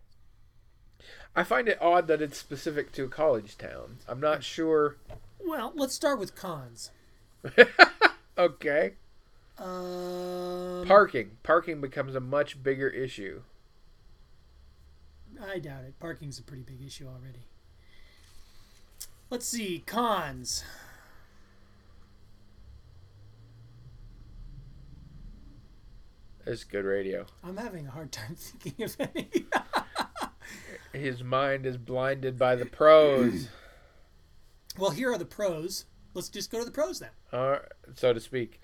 I find it odd that it's specific to a college town. I'm not sure. Well, let's start with cons. Okay. Um, Parking. Parking becomes a much bigger issue. I doubt it. Parking's a pretty big issue already. Let's see. Cons. It's good radio. I'm having a hard time thinking of any. His mind is blinded by the pros, Well, here are the pros. Let's just go to the pros then. uh, so to speak.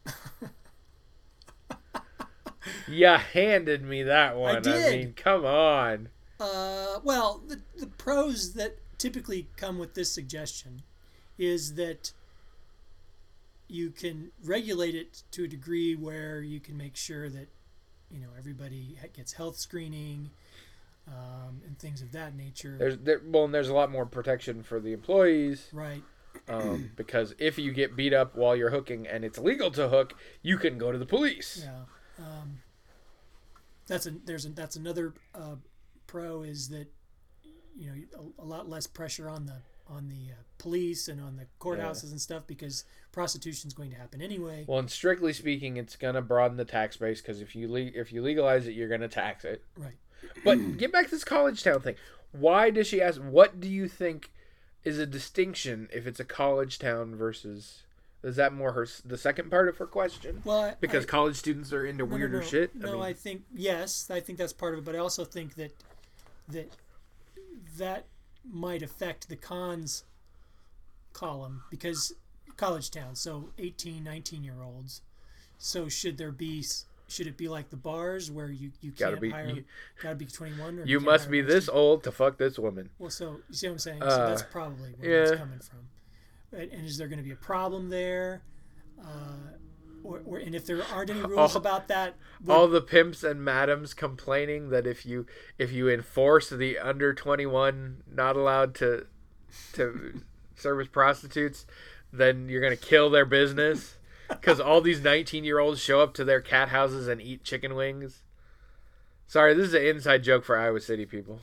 You handed me that one. I, did. mean, come on. Uh, well, the, the pros that typically come with this suggestion is that you can regulate it to a degree where you can make sure that, you know, everybody gets health screening um, and things of that nature. There's there, well, and there's a lot more protection for the employees. Right. Um, because if you get beat up while you're hooking and it's legal to hook, you can go to the police. Yeah. Um, that's a there's a, that's another uh, pro is that, you know, a, a lot less pressure on the on the uh, police and on the courthouses Yeah. and stuff because prostitution is going to happen anyway. Well, and strictly speaking, it's gonna broaden the tax base because if you le- if you legalize it, you're gonna tax it. Right. But get back to this college town thing. Why does she ask? What do you think is a distinction if it's a college town versus? Is that more her the second part of her question? Well, I, Because I, college students are into no, no, weirder no. shit. No, I, I mean, think yes, I think that's part of it, but I also think that that that might affect the cons column because college town, so eighteen, nineteen year olds. So should there be should it be like the bars where you, you Gotta can't be- hire you- gotta be twenty-one or you can't must hire be a this student? old to fuck this woman. Well, so you see what I'm saying? so Uh, that's probably where yeah. it's coming from. And, and is there going to be a problem there? Uh, or, or and if there aren't any rules All- about that, would- All the pimps and madams complaining that if you if you enforce the under twenty-one not allowed to to service prostitutes, then you're gonna kill their business because all these nineteen year olds show up to their cat houses and eat chicken wings. Sorry, this is an inside joke for Iowa City people.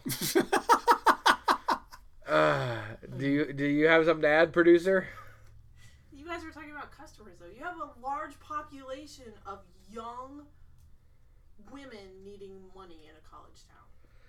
uh, do you do you have something to add, producer? You guys were talking about customers, though. You have a large population of young women needing money in a college town.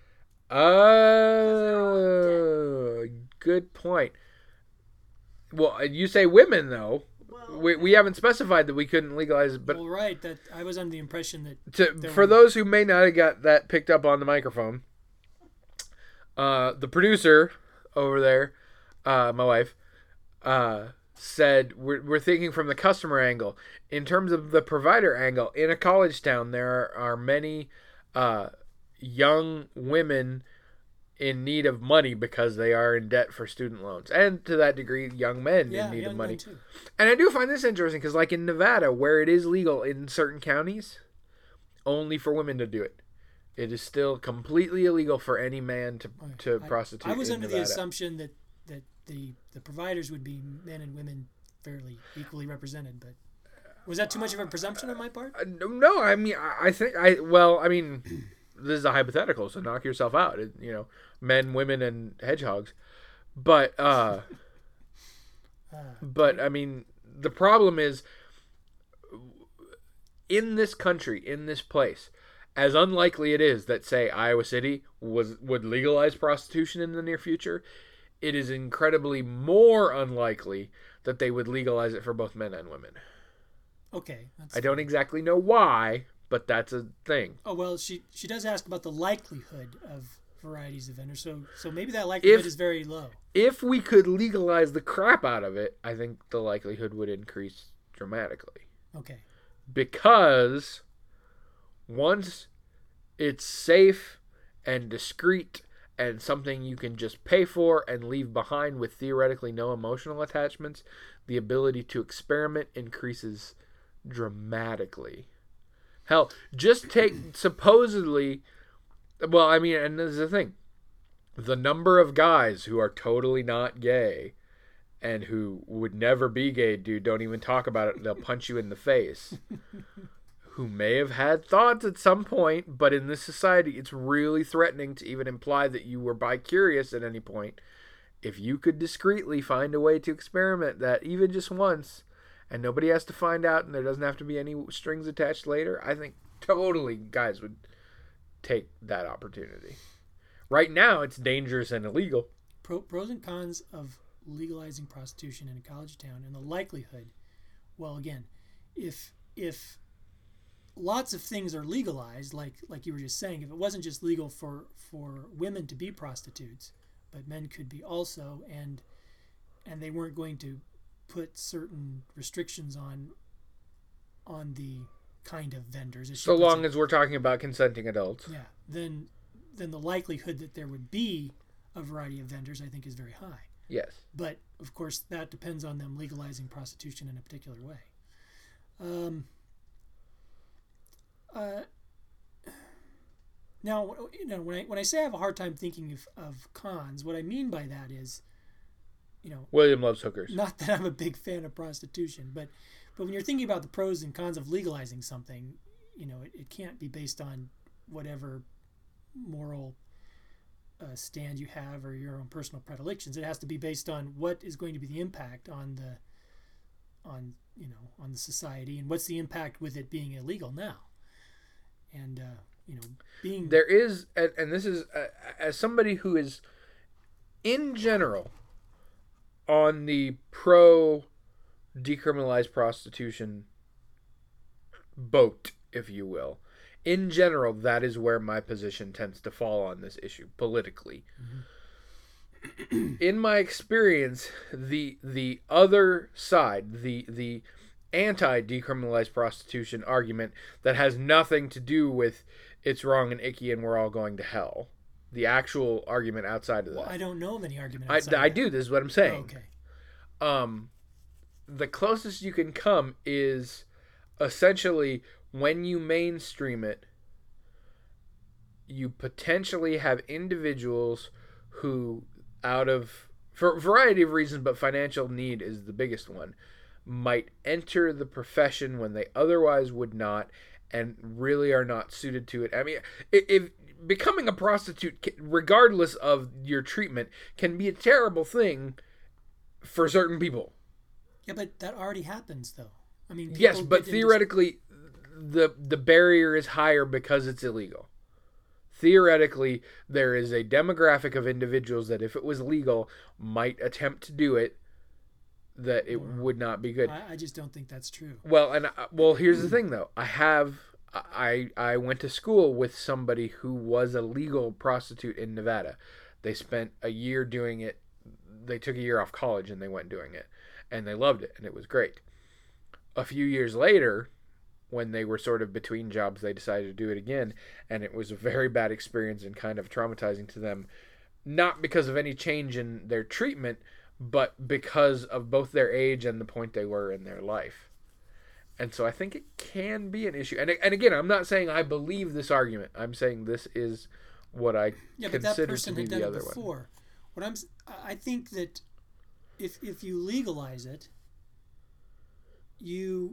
Oh, good point. Well, you say women though. Well, We we haven't specified that we couldn't legalize it, but well, right. That I was under the impression that to, there for were- those who may not have got that picked up on the microphone, uh, the producer over there, uh, my wife, uh, said we're we're thinking from the customer angle. In terms of the provider angle, in a college town, there are, are many uh, young women in need of money because they are in debt for student loans, and to that degree, young men Yeah, in need young of money. men too. And I do find this interesting because, like in Nevada, where it is legal in certain counties, only for women to do it. It is still completely illegal for any man to to I, prostitute. I was in under Nevada. the assumption that, that the the providers would be men and women fairly equally represented, but was that too much of a presumption on my part? Uh, no, I mean, I I think I well, I mean, this is a hypothetical, so knock yourself out. It, you know, men, women, and hedgehogs. But uh, but I mean, the problem is in this country, in this place, as unlikely it is that, say, Iowa City was would legalize prostitution in the near future, it is incredibly more unlikely that they would legalize it for both men and women. Okay. That's I don't exactly know why, but that's a thing. Oh well, she she does ask about the likelihood of varieties of vendors, so so maybe that likelihood If- is very low. If we could legalize the crap out of it, I think the likelihood would increase dramatically. Okay. Because once it's safe and discreet and something you can just pay for and leave behind with theoretically no emotional attachments, the ability to experiment increases dramatically. Hell, just take supposedly, well, I mean, and this is the thing, the number of guys who are totally not gay and who would never be gay, dude, don't even talk about it, they'll punch you in the face, who may have had thoughts at some point, but in this society, it's really threatening to even imply that you were bi-curious at any point. If you could discreetly find a way to experiment that even just once, and nobody has to find out, and there doesn't have to be any strings attached later, I think totally guys would take that opportunity. Right now, it's dangerous and illegal. Pro, pros and cons of legalizing prostitution in a college town, and the likelihood. Well, again, if if lots of things are legalized, like like you were just saying, if it wasn't just legal for for women to be prostitutes, but men could be also, and and they weren't going to put certain restrictions on on the kind of vendors. As she So puts long it. as we're talking about consenting adults. Yeah, then then the likelihood that there would be a variety of vendors, I think, is very high. Yes. But of course, that depends on them legalizing prostitution in a particular way. Um, uh, now, you know, when I when I say I have a hard time thinking of, of cons, what I mean by that is, you know, William loves hookers. not that I'm a big fan of prostitution, but but when you're thinking about the pros and cons of legalizing something, you know, it, it can't be based on whatever moral uh, stand you have or your own personal predilections. It has to be based on what is going to be the impact on the on you know on the society, and what's the impact with it being illegal now. And uh, you know, being There is, and, and this is, uh, as somebody who is, in general, on the pro decriminalized prostitution boat, if you will. In general, that is where my position tends to fall on this issue politically. Mm-hmm. In my experience, the the other side, the the anti-decriminalized prostitution argument that has nothing to do with it's wrong and icky and we're all going to hell, the actual argument outside of that. well, I don't know of any argument. I, outside I of that. do. This is what I'm saying. Oh, okay. Um, the closest you can come is essentially when you mainstream it, you potentially have individuals who, out of, for a variety of reasons, but financial need is the biggest one, might enter the profession when they otherwise would not, and really are not suited to it. I mean, if, if becoming a prostitute, regardless of your treatment, can be a terrible thing for certain people. Yeah, but that already happens, though. I mean, Yes, people but get into- theoretically, the the barrier is higher because it's illegal. Theoretically, there is a demographic of individuals that, if it was legal, might attempt to do it, that it would not be good. I, I just don't think that's true. Well, and uh, well, here's the thing, though. I have I I went to school with somebody who was a legal prostitute in Nevada. They spent a year doing it. They took a year off college and they went doing it, and they loved it, and it was great. A few years later, when they were sort of between jobs, they decided to do it again, and it was a very bad experience and kind of traumatizing to them not because of any change in their treatment, but because of both their age and the point they were in their life. And so I think it can be an issue. And and again, I'm not saying I believe this argument. I'm saying this is what I yeah, but that consider person to be had done the it other before. one. What I'm, s- I think that if if you legalize it, you,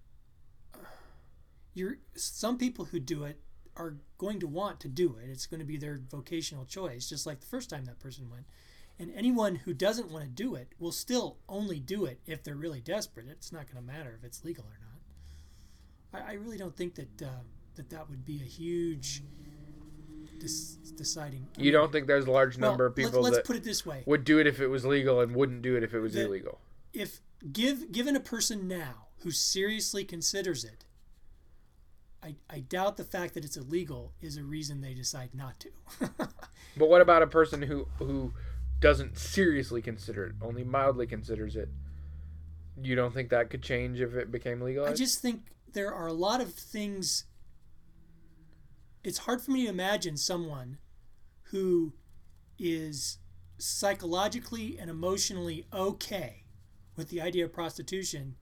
you're some people who do it are going to want to do it. It's going to be their vocational choice, just like the first time that person went. And anyone who doesn't want to do it will still only do it if they're really desperate. It's not going to matter if it's legal or not. I, I really don't think that uh, that that would be a huge dis- deciding. I You mean, don't think there's a large well, number of let's- people let's that put it this way. would do it if it was legal and wouldn't do it if it was The- illegal? If give given a person now who seriously considers it, I, I doubt the fact that it's illegal is a reason they decide not to. But what about a person who who doesn't seriously consider it, only mildly considers it? You don't think that could change if it became legalized? I just think there are a lot of things. It's hard for me to imagine someone who is psychologically and emotionally okay with the idea of prostitution,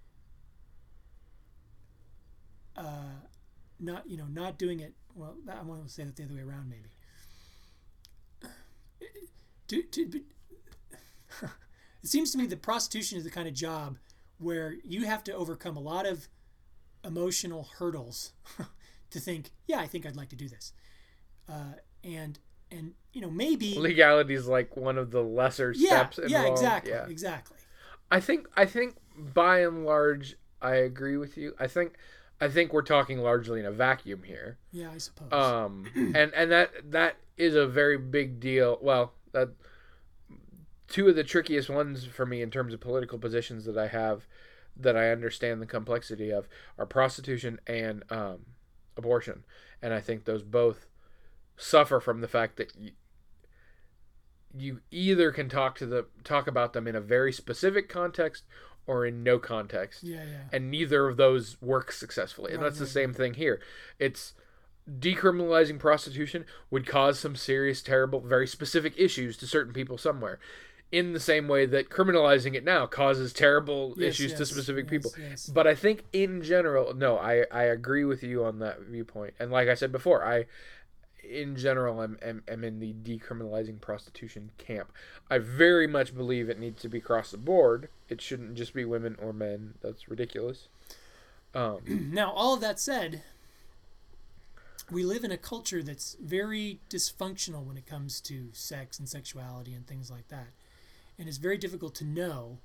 uh, not you know not doing it. Well, I want to say that the other way around, maybe. To, to, but it seems to me that prostitution is the kind of job where you have to overcome a lot of emotional hurdles to think, yeah, I think I'd like to do this, uh, and and you know maybe Legality is like one of the lesser yeah steps involved. yeah exactly Yeah. exactly I think I think by and large I agree with you. I think I think we're talking largely in a vacuum here. yeah I suppose Um and and that that is a very big deal. Well, that two of the trickiest ones for me in terms of political positions that I have that I understand the complexity of are prostitution and um, abortion. And I think those both suffer from the fact that you, you either can talk to the talk about them in a very specific context or in no context. yeah yeah And neither of those works successfully. And Right, that's the right, same thing here. It's decriminalizing prostitution would cause some serious, terrible, very specific issues to certain people somewhere. In the same way that criminalizing it now causes terrible Yes, issues to yes, specific yes, people. yes. But I think in general, no, I, I agree with you on that viewpoint. And like I said before, I in general am, am, am in the decriminalizing prostitution camp. I very much believe it needs to be across the board. It shouldn't just be women or men. That's ridiculous. Um, Now, all of that said, we live in a culture that's very dysfunctional when it comes to sex and sexuality and things like that. And it's very difficult to know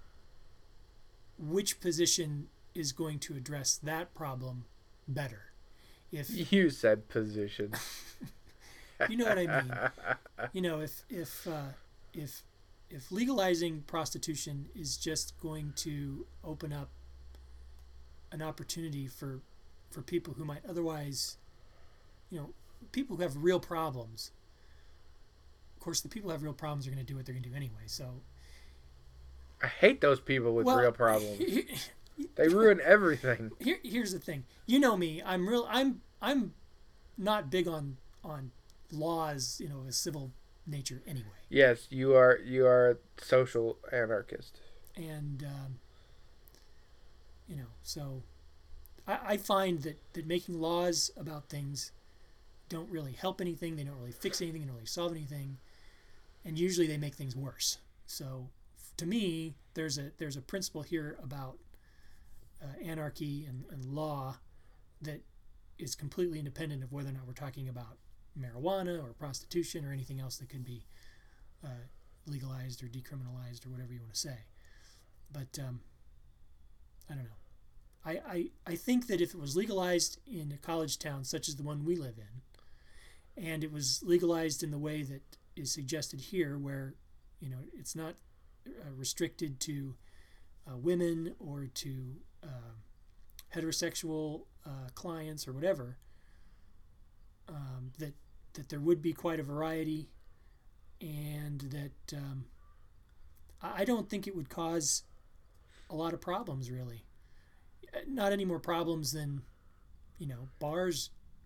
which position is going to address that problem better. If you said position. you know what I mean. You know, if if uh, if if legalizing prostitution is just going to open up an opportunity for for people who might otherwise, you know, people who have real problems. Of course, the people who have real problems are going to do what they're going to do anyway. So, I hate those people with well, real problems. he- They ruin everything. Here, here's the thing. You know me. I'm real. I'm. I'm not big on on laws. You know, of a civil nature anyway. Yes, you are. You are a social anarchist. And um, you know, so I, I find that that making laws about things don't really help anything. They don't really fix anything. They don't really solve anything. And usually they make things worse. So to me, there's a there's a principle here about uh, anarchy and, and law that is completely independent of whether or not we're talking about marijuana or prostitution or anything else that could be uh, legalized or decriminalized or whatever you want to say. But um, I don't know. I, I, I think that if it was legalized in a college town such as the one we live in, and it was legalized in the way that is suggested here, where you know it's not uh, restricted to uh, women or to uh, heterosexual uh, clients or whatever, um, that that there would be quite a variety, and that um, I don't think it would cause a lot of problems, really. Not any more problems than, you know, bars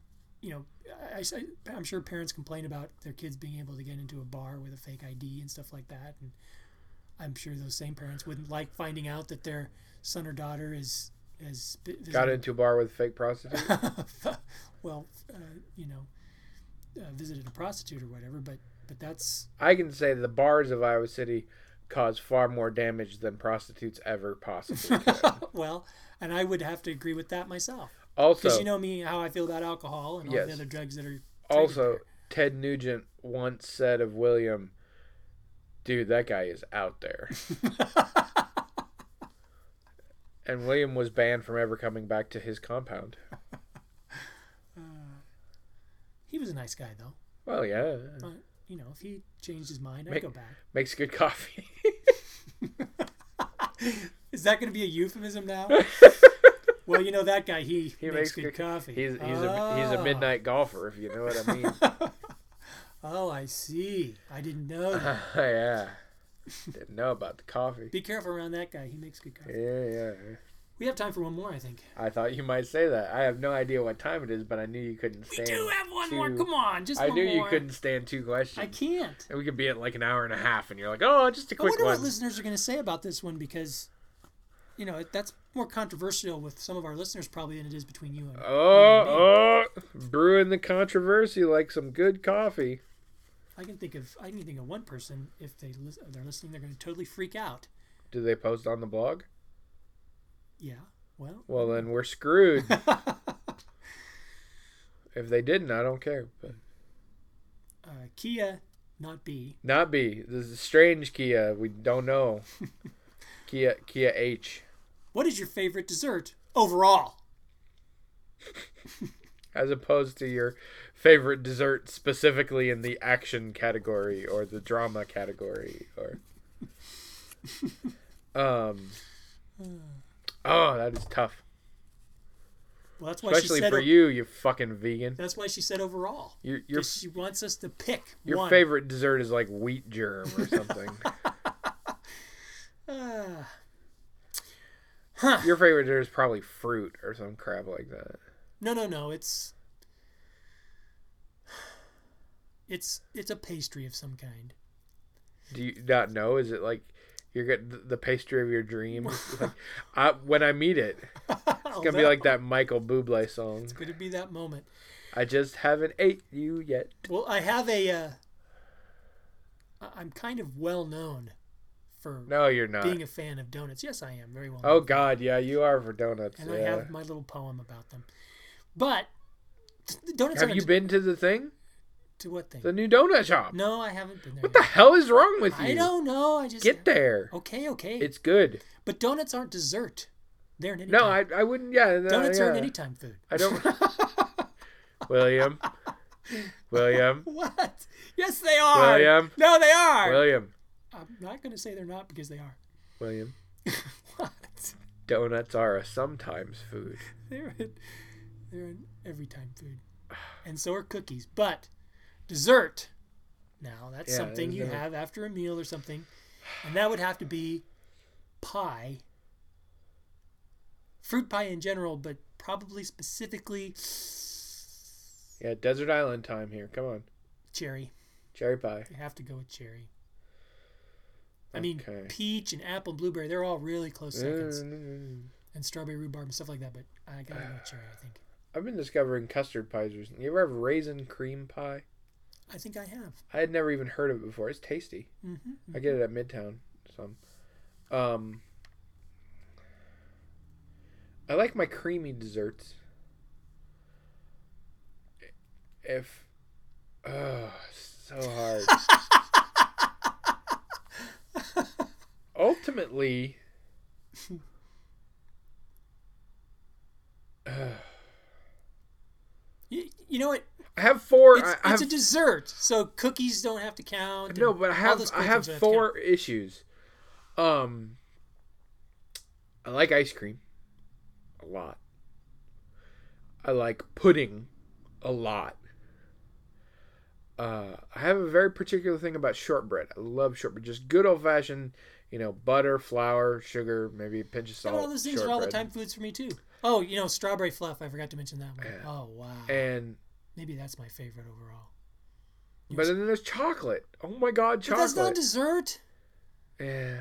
you know, I, I, I'm sure parents complain about their kids being able to get into a bar with a fake I D and stuff like that. And I'm sure those same parents wouldn't like finding out that their son or daughter is has visited, got into a bar with a fake prostitute. well, uh, you know, uh, visited a prostitute or whatever. But but that's I can say the bars of Iowa City cause far more damage than prostitutes ever possibly could. well, and I would have to agree with that myself. Also, Because you know me, how I feel about alcohol and all Yes. the other drugs that are also there. Ted Nugent once said of William, "Dude, that guy is out there." And William was banned from ever coming back to his compound. uh, he was a nice guy, though. Well, yeah, Uh, you know, if he changed his mind, I'd Make- go back. makes good coffee. Is that going to be a euphemism now? Well, you know that guy. He, He makes, makes good, good- coffee. He's he's a he's a Ah. midnight golfer, if you know what I mean. Oh, I see. I didn't know that. Yeah, didn't know about the coffee. Be careful around that guy. He makes good coffee. Yeah, yeah. We have time for one more, I think. I thought you might say that. I have no idea what time it is, but I knew you couldn't We stand. do have one two- more. Come on, just I one knew more. you couldn't stand two questions. I can't. And we could be at like an hour and a half, and you're like, "Oh, just a I quick wonder one." what listeners are going to say about this one because, you know, that's more controversial with some of our listeners probably than it is between you and, Oh, and me. oh, brewing the controversy like some good coffee. I can think of I can think of one person if they lis- if they're listening, they're going to totally freak out. Do they post on the blog? Yeah. Well. Well, then we're screwed. If they didn't, I don't care. But uh, Kia, not B. not B. This is strange Kia. We don't know. Kia Kia H. What is your favorite dessert overall? As opposed to your favorite dessert specifically in the action category or the drama category or um oh, that is tough, Well, that's why especially she said for o- you you fucking vegan. That's why she said overall. your your, 'Cause she wants us to pick your one. favorite dessert is like wheat germ or something. Ah. Huh. Your favorite dessert is probably fruit or some crap like that. No, no, no. It's it's it's a pastry of some kind. Do you not know? Is it like you're getting the pastry of your dreams? Like, I, when I meet it, it's gonna be like that Michael Bublé song. It's going to be that moment. I just haven't ate you yet. Well, I have a. Uh, I- I'm kind of well known for No, you're not. being a fan of donuts. Yes, I am very well. Oh known. God, yeah, you are for donuts. And yeah. I have my little poem about them. But the donuts Have aren't you been to the thing? to what thing? The new donut shop. No, I haven't been there. What the yet. hell is wrong with you? I don't know. I just Get there. Okay, okay. It's good. But donuts aren't dessert. They're an anytime. No, I I wouldn't. Yeah, no, donuts yeah. are an anytime food. I don't. William. William. What? Yes, they are. William. No, they are. William. I'm not going to say they're not because they are. William. What? Donuts are a sometimes food. They're an, they're an every time food, and so are cookies. But dessert. Now that's Yeah, something you dessert. have after a meal or something, and that would have to be pie. Fruit pie in general, but probably specifically Yeah, desert island time here. Come on, cherry. cherry pie. You have to go with cherry. I mean, Okay. peach and apple and blueberry, they're all really close seconds. Mm. And strawberry rhubarb and stuff like that, but I gotta go with cherry, I think. I've been discovering custard pies recently. You ever have raisin cream pie? I think I have. I had never even heard of it before. It's tasty. Mm-hmm. I get it at Midtown. Some. Um. I like my creamy desserts. If. Oh, so hard. Ultimately. uh, You, you know what? I have four. It's, I, I it's have a dessert, so cookies don't have to count. No, and but I all have those I cool have things don't to count. four issues. Um, I like ice cream a lot. I like pudding a lot. Uh, I have a very particular thing about shortbread. I love shortbread, just good old fashioned, you know, butter, flour, sugar, maybe a pinch of Yeah, salt. all those things are all the shortbread. time foods for me too. Oh, you know, strawberry fluff. I forgot to mention that one. Yeah. Oh wow. And Maybe that's my favorite overall. But then there's chocolate. Oh my God, chocolate. But that's not dessert. Yeah.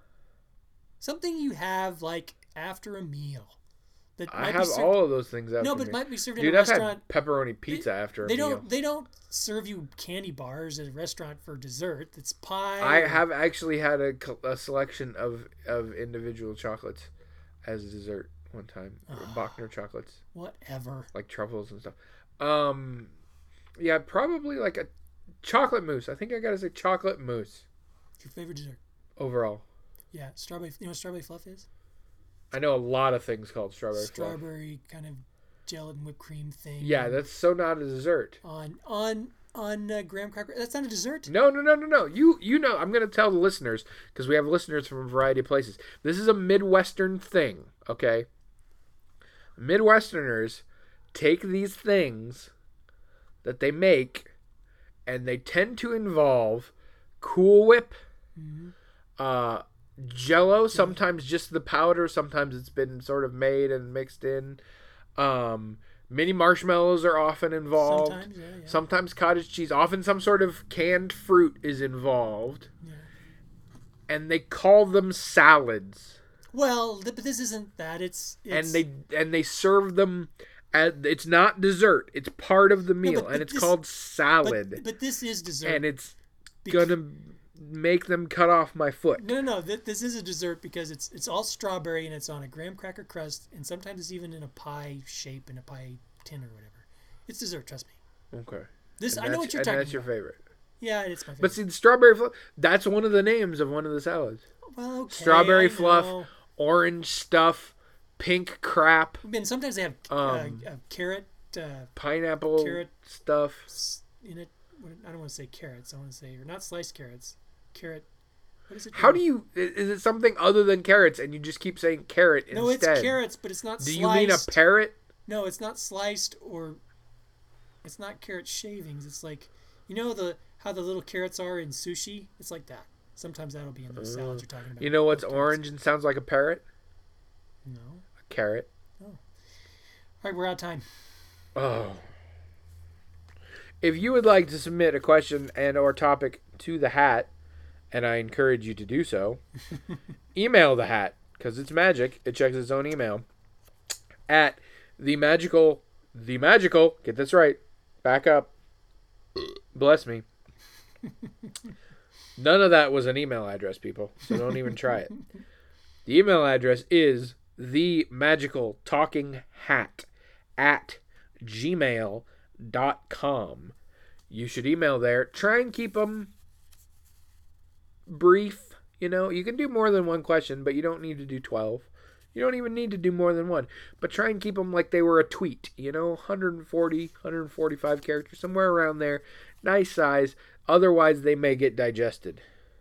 Something you have like after a meal. That I might be have served- all of those things after No, but me. it might be served Dude, in a I've restaurant. had pepperoni pizza They- after a They meal. don't. They don't serve you candy bars at a restaurant for dessert. It's pie. I or- have actually had a, co- a selection of, of individual chocolates as a dessert one time. Bachner chocolates, whatever. like truffles and stuff. Um, yeah, probably like a chocolate mousse. I think I gotta say chocolate mousse Your favorite dessert? overall. Yeah, strawberry. You know what strawberry fluff is? I know a lot of things called strawberry fluff. Strawberry kind of gelatin whipped cream thing. Yeah, that's so not a dessert. On on on uh, graham cracker. That's not a dessert. No, no, no, no, no. You you know, I'm going to tell the listeners, because we have listeners from a variety of places. This is a Midwestern thing, okay? Midwesterners take these things that they make, and they tend to involve Cool Whip, Mm-hmm. uh, Jell-O, sometimes just the powder, sometimes it's been sort of made and mixed in. Um, mini marshmallows are often involved. Sometimes, yeah, yeah. Sometimes cottage cheese. Often some sort of canned fruit is involved. Yeah. And they call them salads. Well, th- but this isn't that. It's, it's And they and they serve them as, it's not dessert. It's part of the meal, but- and but it's this- called salad. But, but this is dessert. and it's Bec- gonna make them cut off my foot. No, no, no. Th- this is a dessert because it's it's all strawberry and it's on a graham cracker crust and sometimes it's even in a pie shape in a pie tin or whatever. It's dessert, trust me. Okay. This And I know that's- what you're and talking that's your about. favorite. Yeah, it's my favorite. But see, the strawberry fluff, that's one of the names of one of the salads. well, okay, Strawberry I fluff, know. orange stuff, pink crap, And sometimes they have Um, uh, uh, carrot uh, pineapple Carrot. stuff. s- in it. What- I don't want to say carrots. I want to say or not sliced carrots. Carrot. What is it? How do you, i- is it something other than carrots and you just keep saying carrot No, instead? it's carrots, but it's not Do sliced. you mean a parrot? No, it's not sliced or it's not carrot shavings. It's like you know the how the little carrots are in sushi? It's like that. Sometimes that'll be in those salads you're talking about. You know what's Carrots. orange and sounds like a parrot? No. A carrot. All right, we're out of time. Oh. If you would like to submit a question and or topic to the hat, and I encourage you to do so, email the hat, because it's magic. It checks its own email. At the magical, the magical, get this right, back up, bless me. None of that was an email address, people, so don't even try it. The email address is the magical talking hat at gmail dot com. You should email there. Try and keep them brief. You know, you can do more than one question, but you don't need to do twelve. You don't even need to do more than one. But try and keep them like they were a tweet. You know, one hundred forty, one hundred forty-five characters, somewhere around there. Nice size. Otherwise, they may get digested.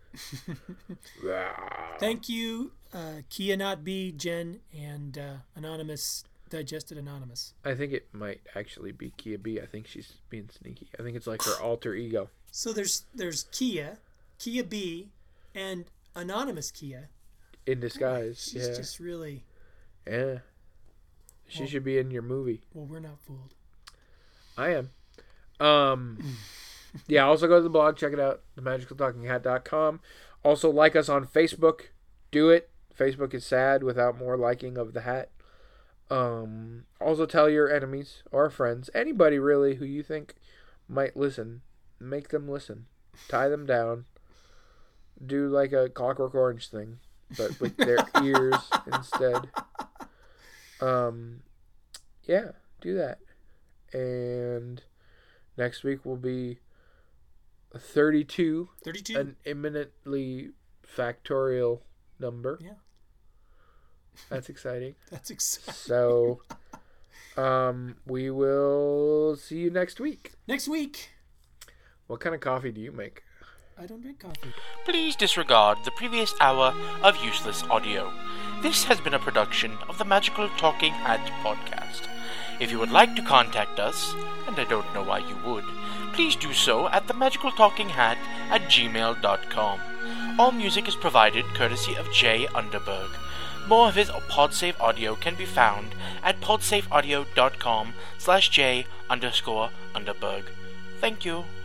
Thank you, uh, Kia Not Be, Jen, and uh, Anonymous, Digested Anonymous. I think it might actually be Kia B. I think she's being sneaky. I think it's like her alter ego. So there's there's Kia, Kia B, and Anonymous Kia. In disguise. She's yeah. just really, Yeah. She Well- should be in your movie. well, we're not fooled. I am. Um, yeah, also go to the blog. Check it out. the magical talking hat dot com. Also, like us on Facebook. Do it. Facebook is sad without more liking of the hat. Um, also, tell your enemies or friends, anybody really who you think might listen. Make them listen. Tie them down. Do like a Clockwork Orange thing, but with their ears instead. Um, yeah, do that. And next week will be thirty-two, thirty-two. an imminently factorial number. Yeah. That's exciting. That's exciting. So, um, we will see you next week. Next week, What kind of coffee do you make? I don't drink coffee. Please disregard the previous hour of useless audio. This has been a production of the Magical Talking Hat podcast. If you would like to contact us, and I don't know why you would, please do so at the magical talking hat at gmail dot com. All music is provided courtesy of Jay Underberg. More of his PodSave audio can be found at podsafeaudio.com slash j underscore underberg. Thank you.